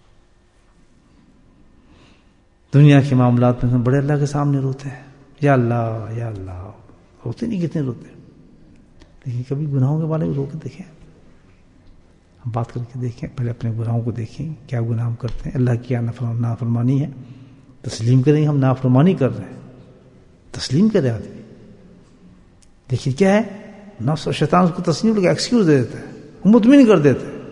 Speaker 1: دنیا کے معاملات میں بڑے اللہ کے سامنے روتے ہیں، یا اللہ یا اللہ، روتے نہیں کتنے روتے ہیں، لیکن کبھی گناہوں کے بارے میں رو کے دیکھیں، ہم بات کر کے دیکھیں، پہلے اپنے گناہوں کو دیکھیں، کیا گناہ ہم کرتے ہیں، اللہ کی کیا نافرمانی ہے، تسلیم کریں ہم نافرمانی کر رہے ہیں، تسلیم کرے آدمی، دیکھیے کیا ہے، نفس اور شیطان اس کو تسلیم لگا ایکسکیوز دے دیتا ہے، مطمئن کر دیتا ہے۔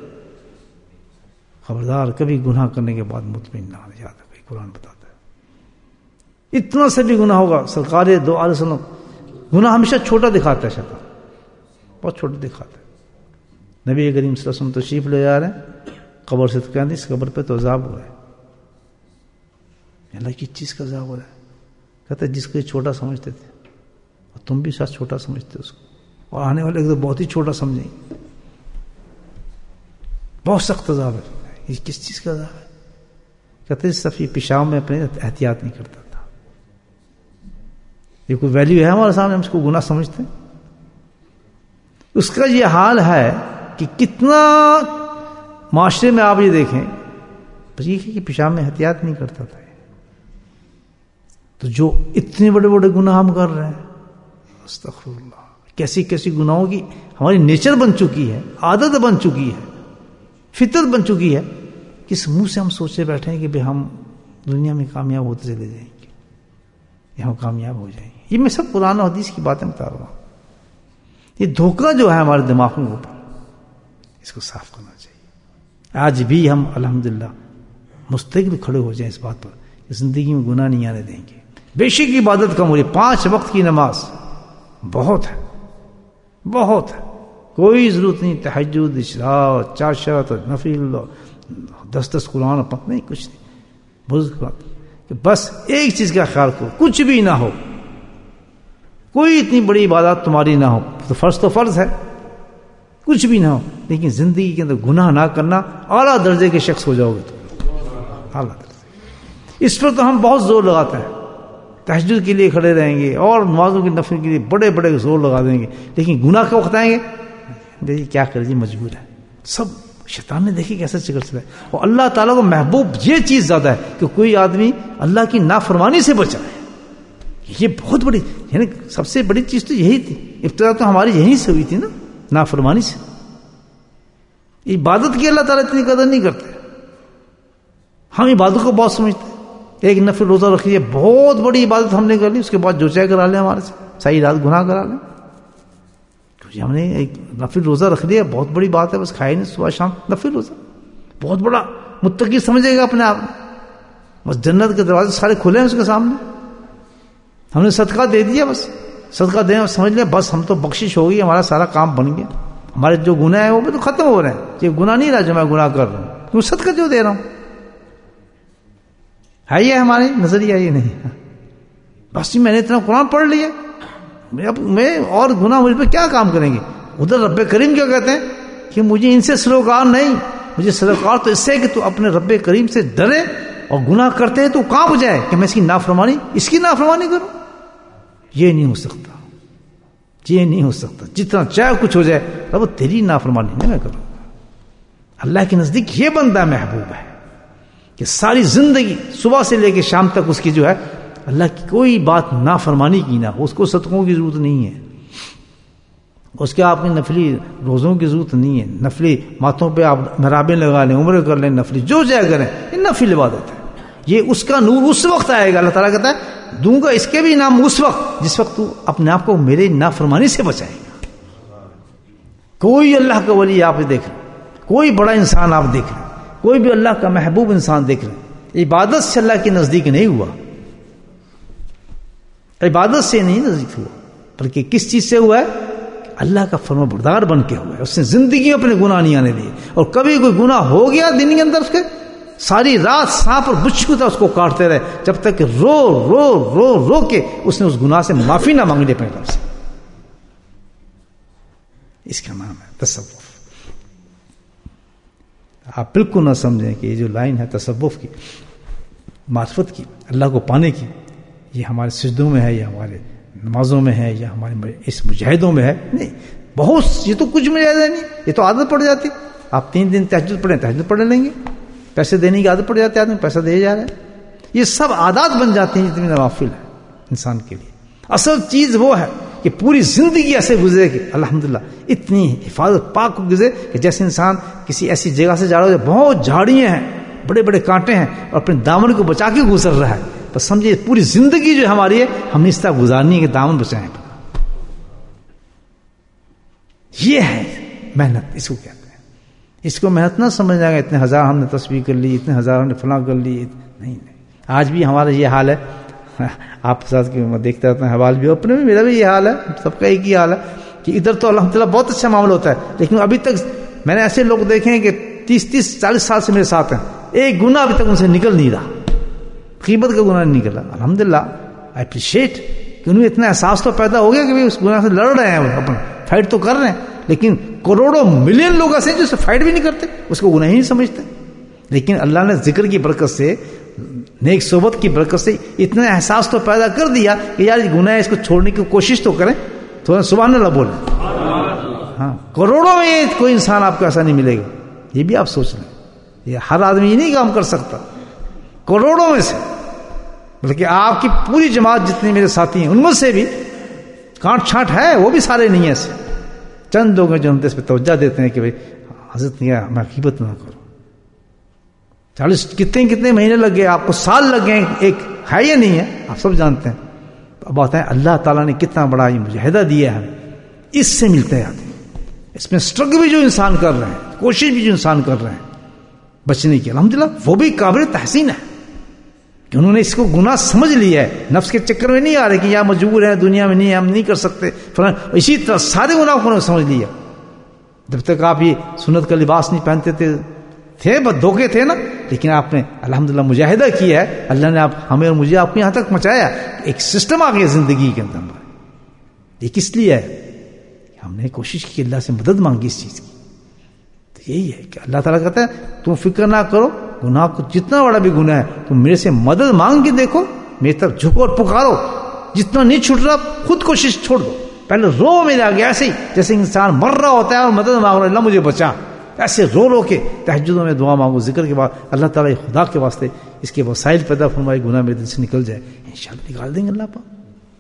Speaker 1: خبردار کبھی گناہ کرنے کے بعد مطمئن نہ ہو، یاد ہے، قرآن بتاتا ہے اتنا سے بھی گناہ ہوگا. سرکار دو علیہ وسلم گناہ ہمیشہ چھوٹا دکھاتا ہے شیطان, بہت چھوٹا دکھاتا ہے. نبی کریم صلی اللہ علیہ وسلم تشریف لے جا رہے ہیں قبر سے, تو کہتے اس قبر پہ تو عذاب ہو رہا ہے. اللہ کی چیز کا عذاب ہو رہا ہے. کہتا ہے جس کو یہ چھوٹا سمجھتے تھے اور تم بھی ساتھ چھوٹا سمجھتے اس کو, اور آنے والے تو بہت ہی چھوٹا سمجھیں. بہت سخت عذاب ہے. یہ کس چیز کا عذاب ہے؟ کہتے ہیں صفی پیشاب میں اپنے احتیاط نہیں کرتا تھا. یہ کوئی ویلیو ہے ہمارے سامنے, ہم اس کو گناہ سمجھتے ہیں. اس کا یہ حال ہے کہ کتنا معاشرے میں آپ یہ دیکھیں بس یہ کہ پیشاب میں احتیاط نہیں کرتا تھا. تو جو اتنے بڑے بڑے گناہ ہم کر رہے ہیں, استغفر اللہ, کیسی کیسی گناہوں کی ہماری نیچر بن چکی ہے, عادت بن چکی ہے, فطرت بن چکی ہے. کس منہ سے ہم سوچے بیٹھے ہیں کہ بھئی ہم دنیا میں کامیاب ہوتے چلے جائیں گے, یا ہم کامیاب ہو جائیں گے. یہ میں سب قرآن و حدیث کی باتیں بتا رہا ہوں. یہ دھوکہ جو ہے ہمارے دماغوں کے اوپر, اس کو صاف کرنا چاہیے. آج بھی ہم الحمدللہ مستقل کھڑے ہو جائیں اس بات پر کہ زندگی میں گناہ نہیں آنے دیں گے. بے شک عبادت کم ہو رہی, 5 وقت کی نماز بہت ہے, بہت ہے. کوئی ضرورت نہیں تہجد, اشراق, چاشت, نفل, 10 قرآن پڑھ, نہیں, کچھ نہیں. کہ بس ایک چیز کا خیال کرو, کچھ بھی نہ ہو, کوئی اتنی بڑی عبادت تمہاری نہ ہو, تو فرض ہے, کچھ بھی نہ ہو, لیکن زندگی کے اندر گناہ نہ کرنا, اعلیٰ درجے کے شخص ہو جاؤ گے تم, اعلیٰ درجے. اس پر تو ہم بہت زور لگاتے ہیں, تہجد کے لیے کھڑے رہیں گے اور نمازوں کے نفل کے لیے بڑے بڑے زور لگا دیں گے, لیکن گناہ کا وقت آئیں گے دیکھیے کیا کرے جی, مجبور ہے. سب شیطان نے دیکھی کیسے چکر چلا ہے. اور اللہ تعالیٰ کو محبوب یہ چیز زیادہ ہے کہ کوئی آدمی اللہ کی نافرمانی سے بچا ہے. یہ بہت بڑی, یعنی سب سے بڑی چیز تو یہی تھی. ابتدا تو ہماری یہیں سے ہوئی تھی نا, نافرمانی سے. عبادت کی اللہ تعالیٰ اتنی قدر نہیں کرتے. ہم عبادت کو بہت سمجھتے ہیں. ایک نفل روزہ رکھ لیے, بہت بڑی عبادت ہم نے کر لی, اس کے بعد جو چاہے کرا لیں ہمارے سے, ساری رات گناہ کرا لیں. ہم نے ایک نفل روزہ رکھ لیا, بہت بڑی بات ہے, بس کھائے نہیں صبح شام نفل روزہ, بہت بڑا متقی سمجھے گا اپنے آپ, بس جنت کے دروازے سارے کھلے ہیں اس کے سامنے. ہم نے صدقہ دے دیا, بس صدقہ دیں سمجھ لیں بس ہم تو بخشش ہو گئی, ہمارا سارا کام بن گیا. ہمارے جو گناہ ہیں وہ بھی تو ختم ہو رہے ہیں. یہ گناہ نہیں رہا جو میں گناہ کر رہا ہوں, کیوں صدقہ جو دے رہا ہوں. ہے یہ ہمارے نظریہ, یہ نہیں بس میں نے اتنا قرآن پڑھ لیا, اب میں اور گناہ مجھ پہ کیا کام کریں گے. ادھر رب کریم کیا کہتے ہیں کہ مجھے ان سے سروکار نہیں, مجھے سروکار تو اس سے کہ تو اپنے رب کریم سے ڈرے, اور گناہ کرتے ہیں تو کہاں جائے کہ میں اس کی نافرمانی کروں. یہ نہیں ہو سکتا, یہ نہیں ہو سکتا. جتنا چاہے کچھ ہو جائے رب تیری نافرمانی نہیں میں کروں گا. اللہ کے نزدیک یہ بندہ محبوب ہے کہ ساری زندگی صبح سے لے کے شام تک اس کی جو ہے اللہ کی کوئی بات نافرمانی کی نہ ہو. اس کو صدقوں کی ضرورت نہیں ہے, اس کے آپ کی نفلی روزوں کی ضرورت نہیں ہے, نفلی ماتھوں پہ آپ محرابیں لگا لیں, عمرے کر لیں, نفلی جو چاہے کریں, یہ نفل عبادت ہے. یہ اس کا نور اس وقت آئے گا. اللہ تعالیٰ کہتا ہے دوں گا اس کے بھی نام اس وقت جس وقت تو اپنے آپ کو میرے نافرمانی سے بچائے گا. کوئی اللہ کا ولی آپ دیکھ رہے, کوئی بڑا انسان آپ دیکھ رہے, کوئی بھی اللہ کا محبوب انسان دیکھ رہے, عبادت سے اللہ کے نزدیک نہیں ہوا, عبادت سے نہیں نزدیک ہوا, بلکہ کس چیز سے ہوا ہے؟ اللہ کا فرما بردار بن کے ہوا ہے. اس نے زندگی میں اپنے گناہ نہیں آنے دیے, اور کبھی کوئی گناہ ہو گیا دن کے اندر اس کے ساری رات سانپ اور بچھو تھا اس کو کاٹتے رہے جب تک کہ رو رو رو رو کے اس نے اس گناہ سے معافی نہ مانگ لی اپنے رب سے. اس کا نام ہے تصوف. آپ بالکل نہ سمجھیں کہ یہ جو لائن ہے تصوف کی, معرفت کی, اللہ کو پانے کی, یہ ہمارے سجدوں میں ہے, یا ہمارے نمازوں میں ہے, یا ہمارے اس مجاہدوں میں ہے. نہیں, بہت, یہ تو کچھ مجاہدہ نہیں, یہ تو عادت پڑ جاتی. آپ 3 دن تہجد پڑھیں, تہجد پڑھ لیں گے, پیسے دینے کی عادت پڑ جاتی ہے, آدمی پیسہ دے جا رہا ہے. یہ سب عادات بن جاتی ہیں جتنی نوافل ہے انسان کے لیے. اصل چیز وہ ہے کہ پوری زندگی ایسے گزرے کہ الحمدللہ اتنی حفاظت پاک گزرے کہ جیسے انسان کسی ایسی جگہ سے جا رہا ہو بہت جھاڑیاں ہیں, بڑے بڑے کانٹے ہیں, اور اپنے دامن کو بچا کے گزر رہا ہے. بس سمجھے پوری زندگی جو ہماری ہے ہم نے اس طرح گزارنی ہے کہ دامن بچائیں. یہ ہے محنت, اس کو کہتے ہیں. اس کو محنت نہ سمجھ جائے گا اتنے ہزار ہم نے تسبیح کر لی, اتنے ہزار ہم نے فلاں کر لی. نہیں, آج بھی ہمارا یہ حال ہے. آپ ساتھ میں دیکھتا رہتا ہوں حوال بھی اپنے میں، میرا بھی یہ حال ہے، سب کا ایک ہی حال ہے کہ ادھر تو الحمدللہ بہت اچھا معاملہ ہوتا ہے، لیکن ابھی تک میں نے ایسے لوگ دیکھے ہیں کہ 30-40 سال سے میرے ساتھ ہیں، ایک گناہ ابھی تک ان سے نکل نہیں رہا، غیبت کا گناہ نہیں نکلا. الحمدللہ آئی اپریشیٹ کہ انہیں اتنا احساس تو پیدا ہو گیا کہ اس گناہ سے لڑ رہے ہیں، وہ اپنا فائٹ تو کر رہے ہیں، لیکن کروڑوں ملین لوگ ایسے جو فائٹ بھی نہیں کرتے، اس کو گناہ ہی نہیں سمجھتے. لیکن اللہ نے ذکر کی برکت سے، نیک صحبت کی برکت سے اتنا احساس تو پیدا کر دیا کہ یار یہ گناہ ہے، اس کو چھوڑنے کی کوشش تو کریں، تو سبحان اللہ بولیں. ہاں، کروڑوں میں کوئی انسان آپ کو ایسا نہیں ملے گا، یہ بھی آپ سوچ لیں. یہ ہر آدمی یہ نہیں کام کر سکتا، کروڑوں میں سے، بلکہ آپ کی پوری جماعت جتنے میرے ساتھی ہیں ان میں سے بھی کانٹ چھانٹ ہے، وہ بھی سارے نہیں ہیں. ایسے چند لوگ ہیں جو ہم اس پہ توجہ دیتے ہیں کہ بھائی حضرت نہیں، میں غیبت نہ کروں. 40 کتنے مہینے لگ گئے آپ کو، سال لگ گئے، ایک ہے یا نہیں ہے آپ سب جانتے ہیں. اب آتے ہیں اللہ تعالیٰ نے کتنا بڑا یہ مجاہدہ دیا ہے ہمیں، اس سے ملتے ہیں آدمی. اس میں اسٹرگل بھی جو انسان کر رہے ہیں، کوشش بھی جو انسان کر رہے ہیں بچنے کی، الحمدللہ وہ بھی قابل تحسین ہے کہ انہوں نے اس کو گناہ سمجھ لیا ہے. نفس کے چکر میں نہیں آ رہے کہ یا مجبور ہے، دنیا میں نہیں ہے، ہم نہیں کر سکتے فلاں. اسی طرح سارے گناہ کو انہوں نے سمجھ لیا. جب تک آپ یہ سنت کا لباس نہیں پہنتے تھے بس دھوکے تھے نا، لیکن آپ نے الحمدللہ مجاہدہ کیا ہے. اللہ نے ہمیں اور مجھے آپ کو یہاں تک پہنچایا. ایک سسٹم آ گیا زندگی کے اندر. یہ کس لیے ہے؟ ہم نے کوشش کی، اللہ سے مدد مانگی اس چیز کی. تو یہی ہے کہ اللہ تعالیٰ کہتا ہے تم فکر نہ کرو، گناہ کو جتنا بڑا بھی گناہ ہے تم میرے سے مدد مانگ کے دیکھو، میری طرف جھکو اور پکارو. جتنا نہیں چھوٹ رہا خود کوشش چھوڑ دو، پہلے رو میرے آگے، ایسے ہی جیسے انسان مر رہا ہوتا ہے اور مدد مانگ رہا ہے، اللہ مجھے بچا، ایسے رو کے تہجدوں میں دعا مانگو. ذکر کے بعد اللہ تعالیٰ خدا کے واسطے اس کے وسائل پیدا فرمائے، گناہ میرے دل سے نکل جائے، انشاءاللہ نکال دیں گے اللہ پاک.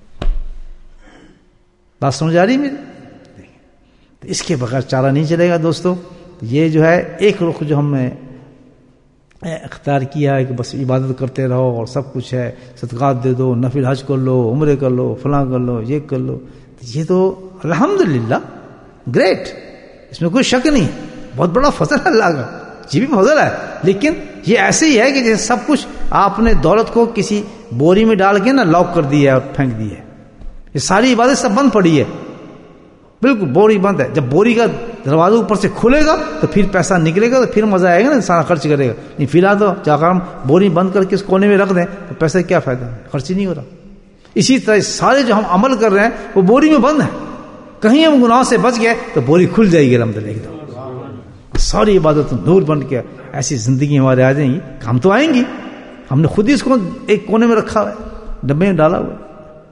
Speaker 1: بات سمجھ آ رہی میری؟ تو اس کے بغیر چارہ نہیں چلے گا دوستو. یہ جو ہے ایک رخ جو ہم نے اختیار کیا ہے کہ بس عبادت کرتے رہو اور سب کچھ ہے، صدقات دے دو، نفل حج کر لو، عمرے کر لو، فلاں کر لو، یہ کر لو، یہ تو الحمدللہ گریٹ، اس میں کوئی شک نہیں، بہت بڑا فضل ہے اللہ کا، یہ بھی فضل ہے. لیکن یہ ایسے ہی ہے کہ جیسے سب کچھ آپ نے دولت کو کسی بوری میں ڈال کے نا لاک کر دیا ہے اور پھینک دیا ہے. یہ ساری عبادت سب بند پڑی ہے، بالکل بوری بند ہے. جب بوری کا دروازہ اوپر سے کھلے گا تو پھر پیسہ نکلے گا، تو پھر مزہ آئے گا نا، انسان خرچ کرے گا. نہیں فی الحال تو جا کر ہم بوری بند کر کے اس کونے میں رکھ دیں تو پیسے کیا فائدہ ہے، خرچ ہی نہیں ہو رہا. اسی طرح سارے جو ہم عمل کر رہے ہیں وہ بوری میں بند ہے. کہیں ہم گناہ سے بچ گئے تو بوری کھل جائے گی الحمدللہ ایک دم. ساری عبادت نور بن کے ایسی زندگی ہمارے آ جائیں گی، ہم تو آئیں گی، ہم نے خود ہی اس کو ایک کونے میں رکھا ہوا ہے، ڈبے میں ڈالا ہوا ہے.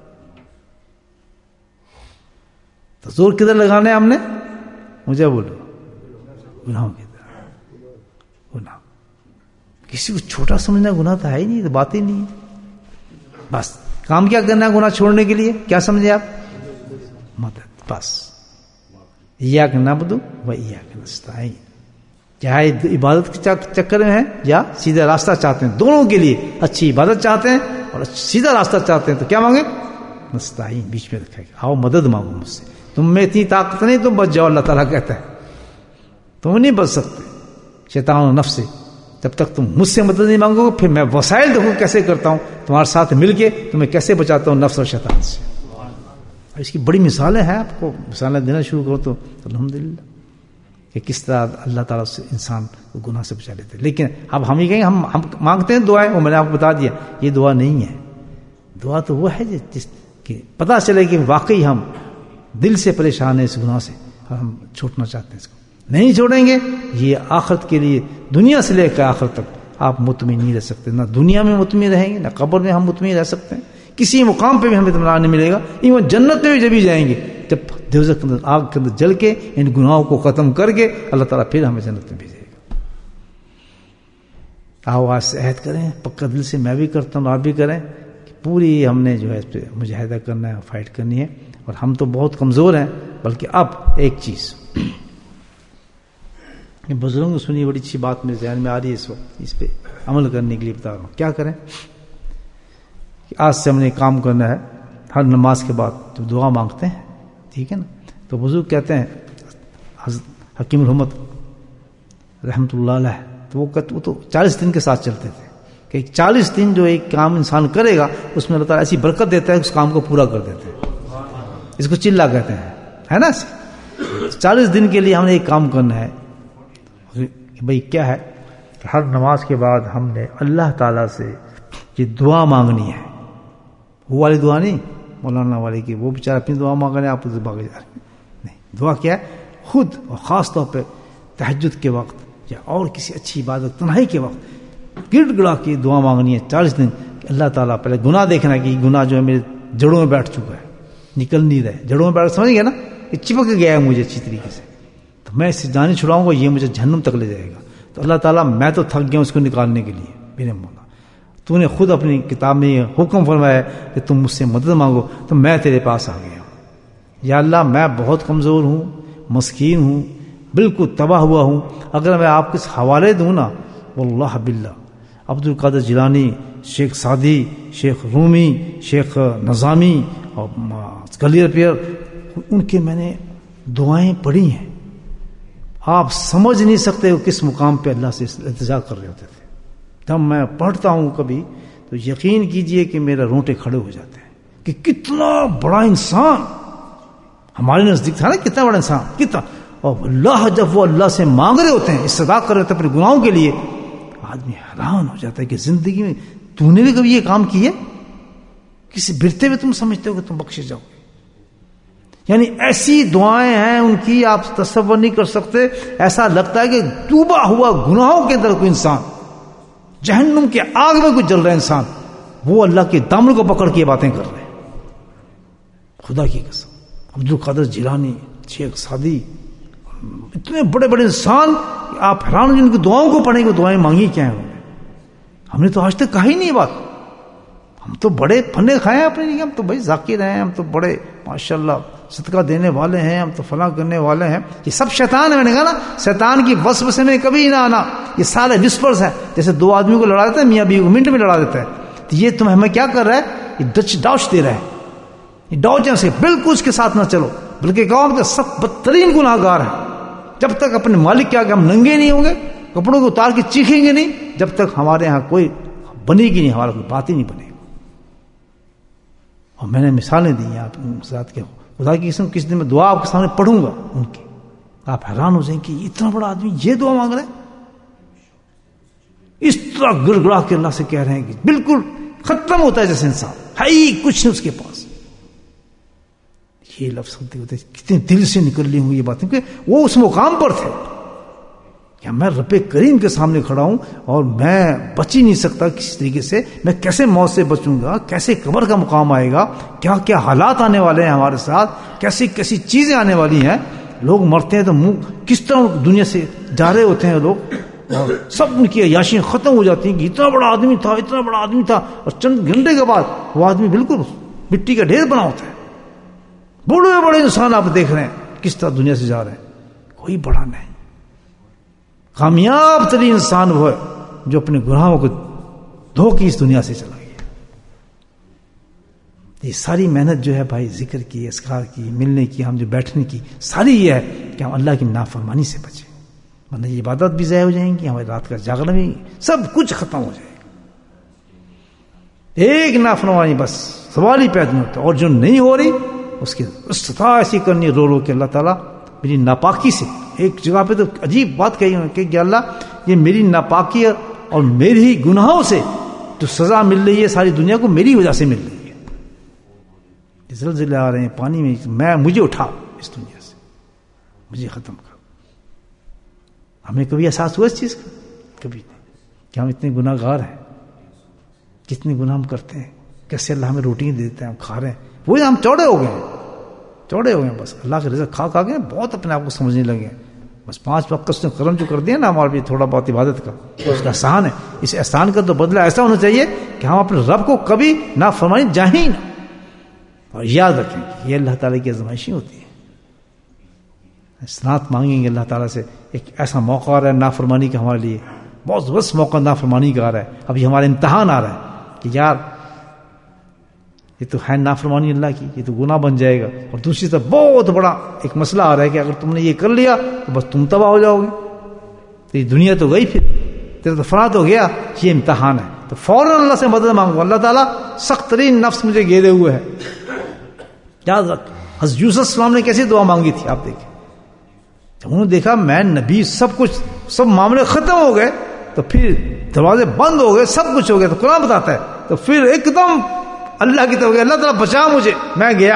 Speaker 1: تو زور کدھر لگانا ہے ہم نے؟ مجھے بولو، گناہوں کی طرح. گناہ کسی کو چھوٹا سمجھنا گناہ تو ہے ہی نہیں، تو بات ہی نہیں ہے. بس کام کیا کرنا ہے گناہ چھوڑنے کے لیے؟ کیا سمجھے آپ؟ مدد. بس ایاک نعبد و ایاک نستعین. چاہے عبادت کے چکر میں ہیں یا سیدھا راستہ چاہتے ہیں، دونوں کے لیے اچھی عبادت چاہتے ہیں اور سیدھا راستہ چاہتے ہیں تو کیا مانگے؟ نستعین، بیچ میں رکھے گا، آؤ مدد مانگو مجھ سے. تم میں اتنی طاقت نہیں، تم بچ جاؤ، اللہ تعالیٰ کہتا ہے تم نہیں بچ سکتے شیطان و نفس سے. جب تک تم مجھ سے مدد نہیں مانگو گے، پھر میں وسائل دیکھو کیسے کرتا ہوں تمہارے ساتھ مل کے، تمہیں کیسے بچاتا ہوں نفس اور شیطان سے. اس کی بڑی مثالیں ہیں، آپ کو مثالیں دینا شروع کرو تو الحمدللہ کہ کس طرح اللہ تعالیٰ سے انسان کو گناہ سے بچا لیتے. لیکن اب ہم یہ کہیں ہم مانگتے ہیں دعائیں، وہ میں نے آپ کو بتا دیا یہ دعا نہیں ہے. دعا تو وہ ہے جس کہ پتہ چلے کہ واقعی ہم دل سے پریشان ہیں اس گناہ سے اور ہم چھوڑنا چاہتے ہیں، اس کو نہیں چھوڑیں گے. یہ آخرت کے لیے دنیا سے لے کر آخرت تک آپ مطمئن نہیں رہ سکتے. نہ دنیا میں مطمئن رہیں گے، نہ قبر میں ہم مطمئن رہ سکتے ہیں. کسی مقام پہ بھی ہمیں اطمینان نہیں ملے گا. ایون جنت میں بھی جب ہی جائیں گے جب دوزخ کے اندر آگ کے اندر جل کے ان گناہوں کو ختم کر کے اللہ تعالیٰ پھر ہمیں جنت میں بھیجے گا. آؤ آج سے عہد کریں، پکا دل سے میں بھی کرتا ہوں، آپ بھی کریں کہ پوری ہم نے جو ہے اس پہ مجاہدہ کرنا ہے، فائٹ کرنی ہے. اور ہم تو بہت کمزور ہیں، بلکہ اب ایک چیز بزرگوں نے سنی، بڑی اچھی بات میرے ذہن میں آ رہی ہے اس وقت، اس پہ عمل کرنے کے لیے بتا رہا ہوں. کیا کریں کہ آج سے ہم نے کام کرنا ہے. ہر نماز کے بعد جب دعا مانگتے ہیں، ٹھیک ہے نا، تو بزرگ کہتے ہیں، حکیم الامت رحمۃ اللہ علیہ، تو وہ تو 40 دن کے ساتھ چلتے تھے. کہ 40 دن جو ایک کام انسان کرے گا اس میں اللہ تعالیٰ ایسی برکت دیتا ہے کہ اس کام کو پورا کر دیتے ہیں. اس کو چلا کہتے ہیں, ہے نا. 40 دن کے لیے ہم نے ایک کام کرنا ہے کہ بھئی کیا ہے کہ ہر نماز کے بعد ہم نے اللہ تعالیٰ سے یہ دعا مانگنی ہے. وہ والی دعا نہیں مولانا والے کی, وہ بیچارہ اپنی دعا مانگ رہے ہیں, آپ اسے بھاگے جا رہے ہیں. نہیں, دعا کیا ہے, خود اور خاص طور پہ تہجد کے وقت یا اور کسی اچھی عبادت تنہائی کے وقت گڑ گڑا کے دعا مانگنی ہے 40 دن. اللہ تعالیٰ پہلے گناہ دیکھنا کہ یہ گناہ جو ہے میرے جڑوں میں بیٹھ چکا ہے, نکل نہیں رہے. جڑوں میں بیٹھ, سمجھ گیا نا, یہ چپک گیا ہے مجھے اچھی طریقے سے, تو میں اس سے جان چھڑاؤں گا, یہ مجھے جہنم تک لے جائے گا. تو اللہ تعالیٰ میں تو تھک گیا اس کو نکالنے کے لیے. میرے مولا تو نے خود اپنی کتاب میں یہ حکم فرمایا کہ تم مجھ سے مدد مانگو, تو میں تیرے پاس آ گیا ہوں. یا اللہ میں بہت کمزور ہوں, مسکین ہوں, بالکل تباہ ہوا ہوں. اگر میں آپ کے حوالے دوں نا, واللہ باللہ عبد القادر جیلانی, شیخ سعدی, شیخ رومی, شیخ نظامی اور کلیر پیئر, ان کے میں نے دعائیں پڑھی ہیں. آپ سمجھ نہیں سکتے وہ کس مقام پہ اللہ سے التجا کر رہے ہوتے تھے. جب میں پڑھتا ہوں کبھی تو یقین کیجئے کہ میرا رونٹے کھڑے ہو جاتے ہیں کہ کتنا بڑا انسان ہمارے نزدیک تھا نا, کتنا بڑا انسان, کتنا. اور اللہ جب وہ اللہ سے مانگ رہے ہوتے ہیں, استدعا کر رہے ہوتے ہیں اپنے گناہوں کے لیے, آدمی حیران ہو جاتا ہے کہ زندگی میں تو نے بھی کبھی یہ کام کیا, کسی برتے میں تم سمجھتے ہو کہ تم بخشے جاؤ گے. یعنی ایسی دعائیں ہیں ان کی, آپ تصور نہیں کر سکتے. ایسا لگتا ہے کہ ڈوبا ہوا گناہوں کے اندر کوئی انسان, جہنم کے آگ میں کوئی جل رہا انسان, وہ اللہ کے دامن کو پکڑ کے باتیں کر رہے ہیں. خدا کی قسم, عبد القادر جیلانی, شیخ سعدی, اتنے بڑے بڑے انسان, آپ حیران جن کی دعاؤں کو پڑھیں گے, دعائیں مانگی کیا ہیں انہوں نے. ہم نے تو آج تک کہا ہی نہیں بات. ہم تو بڑے پھنے کھائے ہیں اپنے لیے, ہم تو بھائی ذاکر ہیں, ہم تو بڑے ماشاءاللہ صدقہ دینے والے ہیں, ہم تو فلاں کرنے والے ہیں. یہ سب شیطان ہے. میں نے کہا نا, شیطان کی وسوسے میں کبھی نہ آنا. یہ سارے وسپرز ہیں. جیسے دو آدمی کو لڑا دیتا ہے, میاں بیوی کو منٹ میں لڑا دیتا ہے, تو یہ تمہیں ہمیں کیا کر رہا ہے, یہ ڈاؤچ دے رہا ہے. یہ ڈاؤچ ہے اسے, بالکل اس کے ساتھ نہ چلو, بلکہ کہو کہ سب بدترین گناہ گار ہیں. جب تک اپنے مالک کے آگے ہم ننگے نہیں ہوں گے, کپڑوں کو اتار کے چیخیں گے نہیں, جب تک ہمارے ہاں کوئی بنے گی نہیں, ہمارا کوئی بات ہی نہیں بنے گی. اور میں نے مثالیں دی ہیں آپ ساتھ کے, خدا کی قسم کس دن میں دعا آپ کے سامنے پڑھوں گا ان کی, آپ حیران ہو جائیں کہ اتنا بڑا آدمی یہ دعا مانگ رہا ہے. اس طرح گڑ گڑا کے اللہ سے کہہ رہے ہیں کہ بالکل ختم ہوتا ہے جیسے انسان ہے ہی کچھ نہیں اس کے پاس. یہ لفظ ہوتے ہوتے کتنے دل سے نکل لی ہوں یہ باتیں, کہ وہ اس مقام پر تھے کہ میں رب کریم کے سامنے کھڑا ہوں اور میں بچ ہی نہیں سکتا کسی طریقے سے. میں کیسے موت سے بچوں گا, کیسے قبر کا مقام آئے گا, کیا کیا حالات آنے والے ہیں ہمارے ساتھ, کیسی کیسی چیزیں آنے والی ہیں. لوگ مرتے ہیں تو منہ کس طرح دنیا سے جا رہے ہوتے ہیں لوگ, اور سب ان کی عیاشیاں ختم ہو جاتی ہیں کہ اتنا بڑا آدمی تھا, اتنا بڑا آدمی تھا, اور چند گھنٹے کے بعد وہ آدمی بالکل مٹی کا ڈھیر بنا ہوتا ہے. بڑے بڑے انسان آپ دیکھ رہے ہیں کس طرح دنیا سے جا رہے ہیں, کوئی بڑا نہیں. کامیاب ترین انسان وہ ہے جو اپنے گناہوں کو دھو کے اس دنیا سے چلا گیا. یہ ساری محنت جو ہے بھائی, ذکر کی, اذکار کی, ملنے کی, ہم جو بیٹھنے کی, ساری یہ ہے کہ ہم اللہ کی نافرمانی سے بچیں, ورنہ یہ عبادت بھی ضائع ہو جائیں گی, ہماری رات کا جاگنا بھی, سب کچھ ختم ہو جائے گا. ایک نافرمانی بس سوال ہی پیدا نہیں ہوتا, اور جو نہیں ہو رہی اس کی استطاع ایسی کرنی رو رو کہ اللہ تعالیٰ میری ناپاکی سے. ایک جگہ پہ تو عجیب بات کہی انہوں نے کہ اللہ یہ میری ناپاکی اور میری ہی گناہوں سے جو سزا مل رہی ہے ساری دنیا کو, میری وجہ سے مل رہی ہے. زلزلے آ رہے ہیں, پانی میں مجھے اٹھا اس دنیا سے, مجھے ختم کر. ہمیں کبھی احساس ہوا اس چیز کا؟ کبھی نہیں, کہ ہم اتنے گناہ گار ہیں, کتنے گناہ ہم کرتے ہیں, کیسے اللہ ہمیں روٹی دیتے ہیں, ہم کھا رہے ہیں, وہی ہم چوڑے ہو گئے ہیں, چوڑے ہو گئے بس اللہ کے رزق کھا کھا کے بہت اپنے آپ کو سمجھنے لگے ہیں. بس 5 وقت اس نے کرم جو کر دیا نا ہمارے بھی تھوڑا بہت عبادت کا, اس کا احسان ہے. اس احسان کا تو بدلہ ایسا ہونا چاہیے کہ ہم اپنے رب کو کبھی نافرمانی جائیں نہ, اور یاد رکھیں کہ یہ اللہ تعالیٰ کی آزمائشی ہوتی ہے. استناد مانگیں گے اللہ تعالیٰ سے, ایک ایسا موقع آ رہا ہے نافرمانی کا ہمارے لیے, بہت زبردست موقع نافرمانی کا آ رہا ہے. ابھی ہمارا امتحان آ رہا ہے کہ یار یہ تو ہے نافرمانی اللہ کی, یہ تو گناہ بن جائے گا. اور دوسری طرف بہت بڑا ایک مسئلہ آ رہا ہے کہ اگر تم نے یہ کر لیا تو بس تم تباہ ہو جاؤ گے, تو یہ دنیا تو گئی, پھر تیرا تو فنا تو گیا. یہ امتحان ہے, تو فوراً اللہ سے مدد مانگو. اللہ تعالیٰ سخت ترین نفس مجھے گھیرے ہوئے ہے. یاد رکھ حضرت یوسف السلام نے کیسی دعا مانگی تھی آپ دیکھیں. جب انہوں نے دیکھا میں نبی سب کچھ سب معاملے ختم ہو گئے تو پھر دروازے بند ہو گئے سب کچھ ہو گیا تو قرآن بتاتا ہے تو پھر ایک دم اللہ کی طرف گیا اللہ تعالیٰ بچا مجھے میں گیا.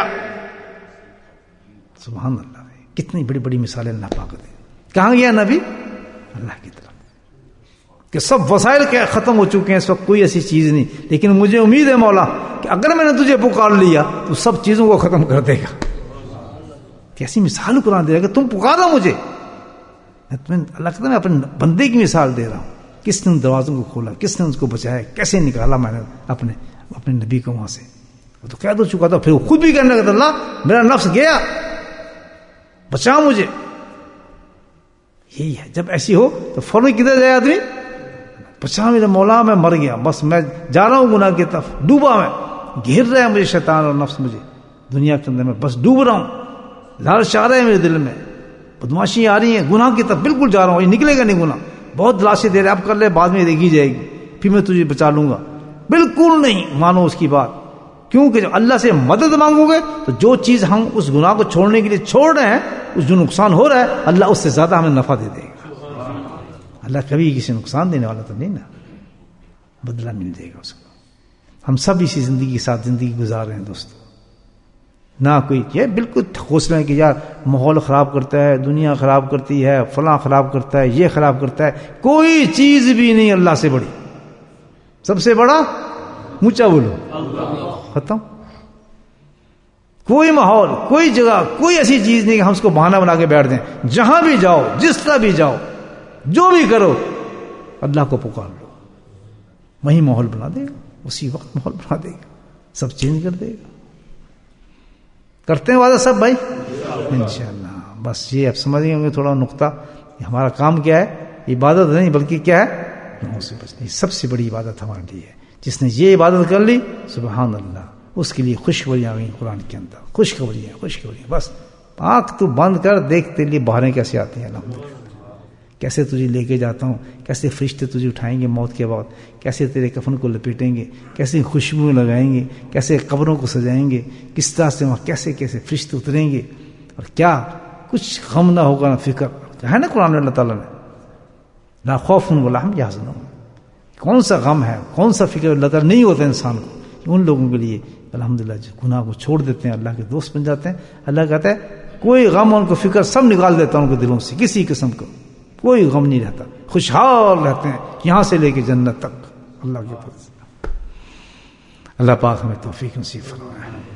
Speaker 1: سبحان اللہ کتنی بڑی بڑی مثالیں اللہ پاک دے. کہاں گیا نبی؟ اللہ کی طرف کہ سب وسائل کے ختم ہو چکے ہیں اس وقت کوئی ایسی چیز نہیں لیکن مجھے امید ہے مولا کہ اگر میں نے تجھے پکار لیا تو سب چیزوں کو ختم کر دے گا. کیسی مثال قرآن دے رہا ہے کہ تم پکارو مجھے. اللہ کہتا ہے میں اپنے بندے کی مثال دے رہا ہوں. کس نے ان دروازوں کو کھولا کس نے اس کو بچایا کیسے نکالا میں نے اپنے نبی کو وہاں سے. وہ تو کہہ دو چکا تھا پھر وہ خود بھی کہنے لگا اللہ میرا نفس گیا بچا مجھے. یہی ہے جب ایسی ہو تو فوراً کدھر جائے آدمی بچا میرا مولا میں مر گیا بس میں جا رہا ہوں گناہ کی طرف ڈوبا میں گھیر رہا ہے مجھے شیطان اور نفس مجھے دنیا کے اندر میں بس ڈوب رہا ہوں. لالچ آ رہا ہے میرے دل میں بدماشی آ رہی ہیں گناہ کی طرف بالکل جا رہا ہوں یہ نکلے گا نہیں گناہ بہت دلاسے دے رہے اب کر لے بعد میں دیکھی جائے گی پھر میں تجھے بچا لوں گا. بالکل نہیں مانو اس کی بات کیونکہ جب اللہ سے مدد مانگو گے تو جو چیز ہم اس گناہ کو چھوڑنے کے لیے چھوڑ رہے ہیں اس جو نقصان ہو رہا ہے اللہ اس سے زیادہ ہمیں نفع دے دے گا. اللہ کبھی کسی نقصان دینے والا تو نہیں نا بدلہ مل جائے گا اس کو. ہم سب اسی زندگی کے ساتھ زندگی گزار رہے ہیں دوستو. نہ کوئی یہ بالکل ٹھوس رہے ہیں کہ یار ماحول خراب کرتا ہے دنیا خراب کرتی ہے فلاں خراب کرتا ہے یہ خراب کرتا ہے. کوئی چیز بھی نہیں اللہ سے بڑی. سب سے بڑا اونچا بولو ختم. کوئی ماحول کوئی جگہ کوئی ایسی چیز نہیں کہ ہم اس کو بہانہ بنا کے بیٹھ دیں. جہاں بھی جاؤ جس طرح بھی جاؤ جو بھی کرو اللہ کو پکار لو وہی ماحول بنا دے گا اسی وقت ماحول بنا دے گا سب چینج کر دے گا. کرتے ہیں وعدہ سب بھائی انشاءاللہ. بس یہ اب سمجھ گئے ہوں گے تھوڑا نقطہ ہمارا کام کیا ہے عبادت نہیں بلکہ کیا ہے گناہوں سے بچنا. سب سے بڑی عبادت ہمارے لیے ہے. جس نے یہ عبادت کر لی سبحان اللہ اس کے لیے خوشخبریاں آ گئی قرآن کے اندر. خوشخبریاں بس آنکھ تو بند کر دیکھتے لیے باہریں کیسے آتی ہیں الحمدللہ. کیسے تجھے لے کے جاتا ہوں کیسے فرشتے تجھے اٹھائیں گے موت کے بعد کیسے تیرے کفن کو لپیٹیں گے کیسے خوشبو لگائیں گے کیسے قبروں کو سجائیں گے کس طرح سے وہاں کیسے کیسے فرشتے اتریں گے اور کیا کچھ غم نہ ہوگا نہ فکر ہے نا قرآن میں اللہ تعالیٰ نے لا خوف ولا هم يحزنون. کون سا غم ہے کون سا فکر اللہ تعالیٰ نہیں ہوتا انسان کو. ان لوگوں کے لیے الحمدللہ جو گناہ کو چھوڑ دیتے ہیں اللہ کے دوست بن جاتے ہیں. اللہ کہتا ہے کوئی غم ان کو فکر سب نکال دیتا ہے ان کے دلوں سے کسی قسم کو کوئی غم نہیں رہتا خوشحال رہتے ہیں یہاں سے لے کے جنت تک. اللہ کے پاس اللہ پاک ہمیں توفیق نصیب فرمائے.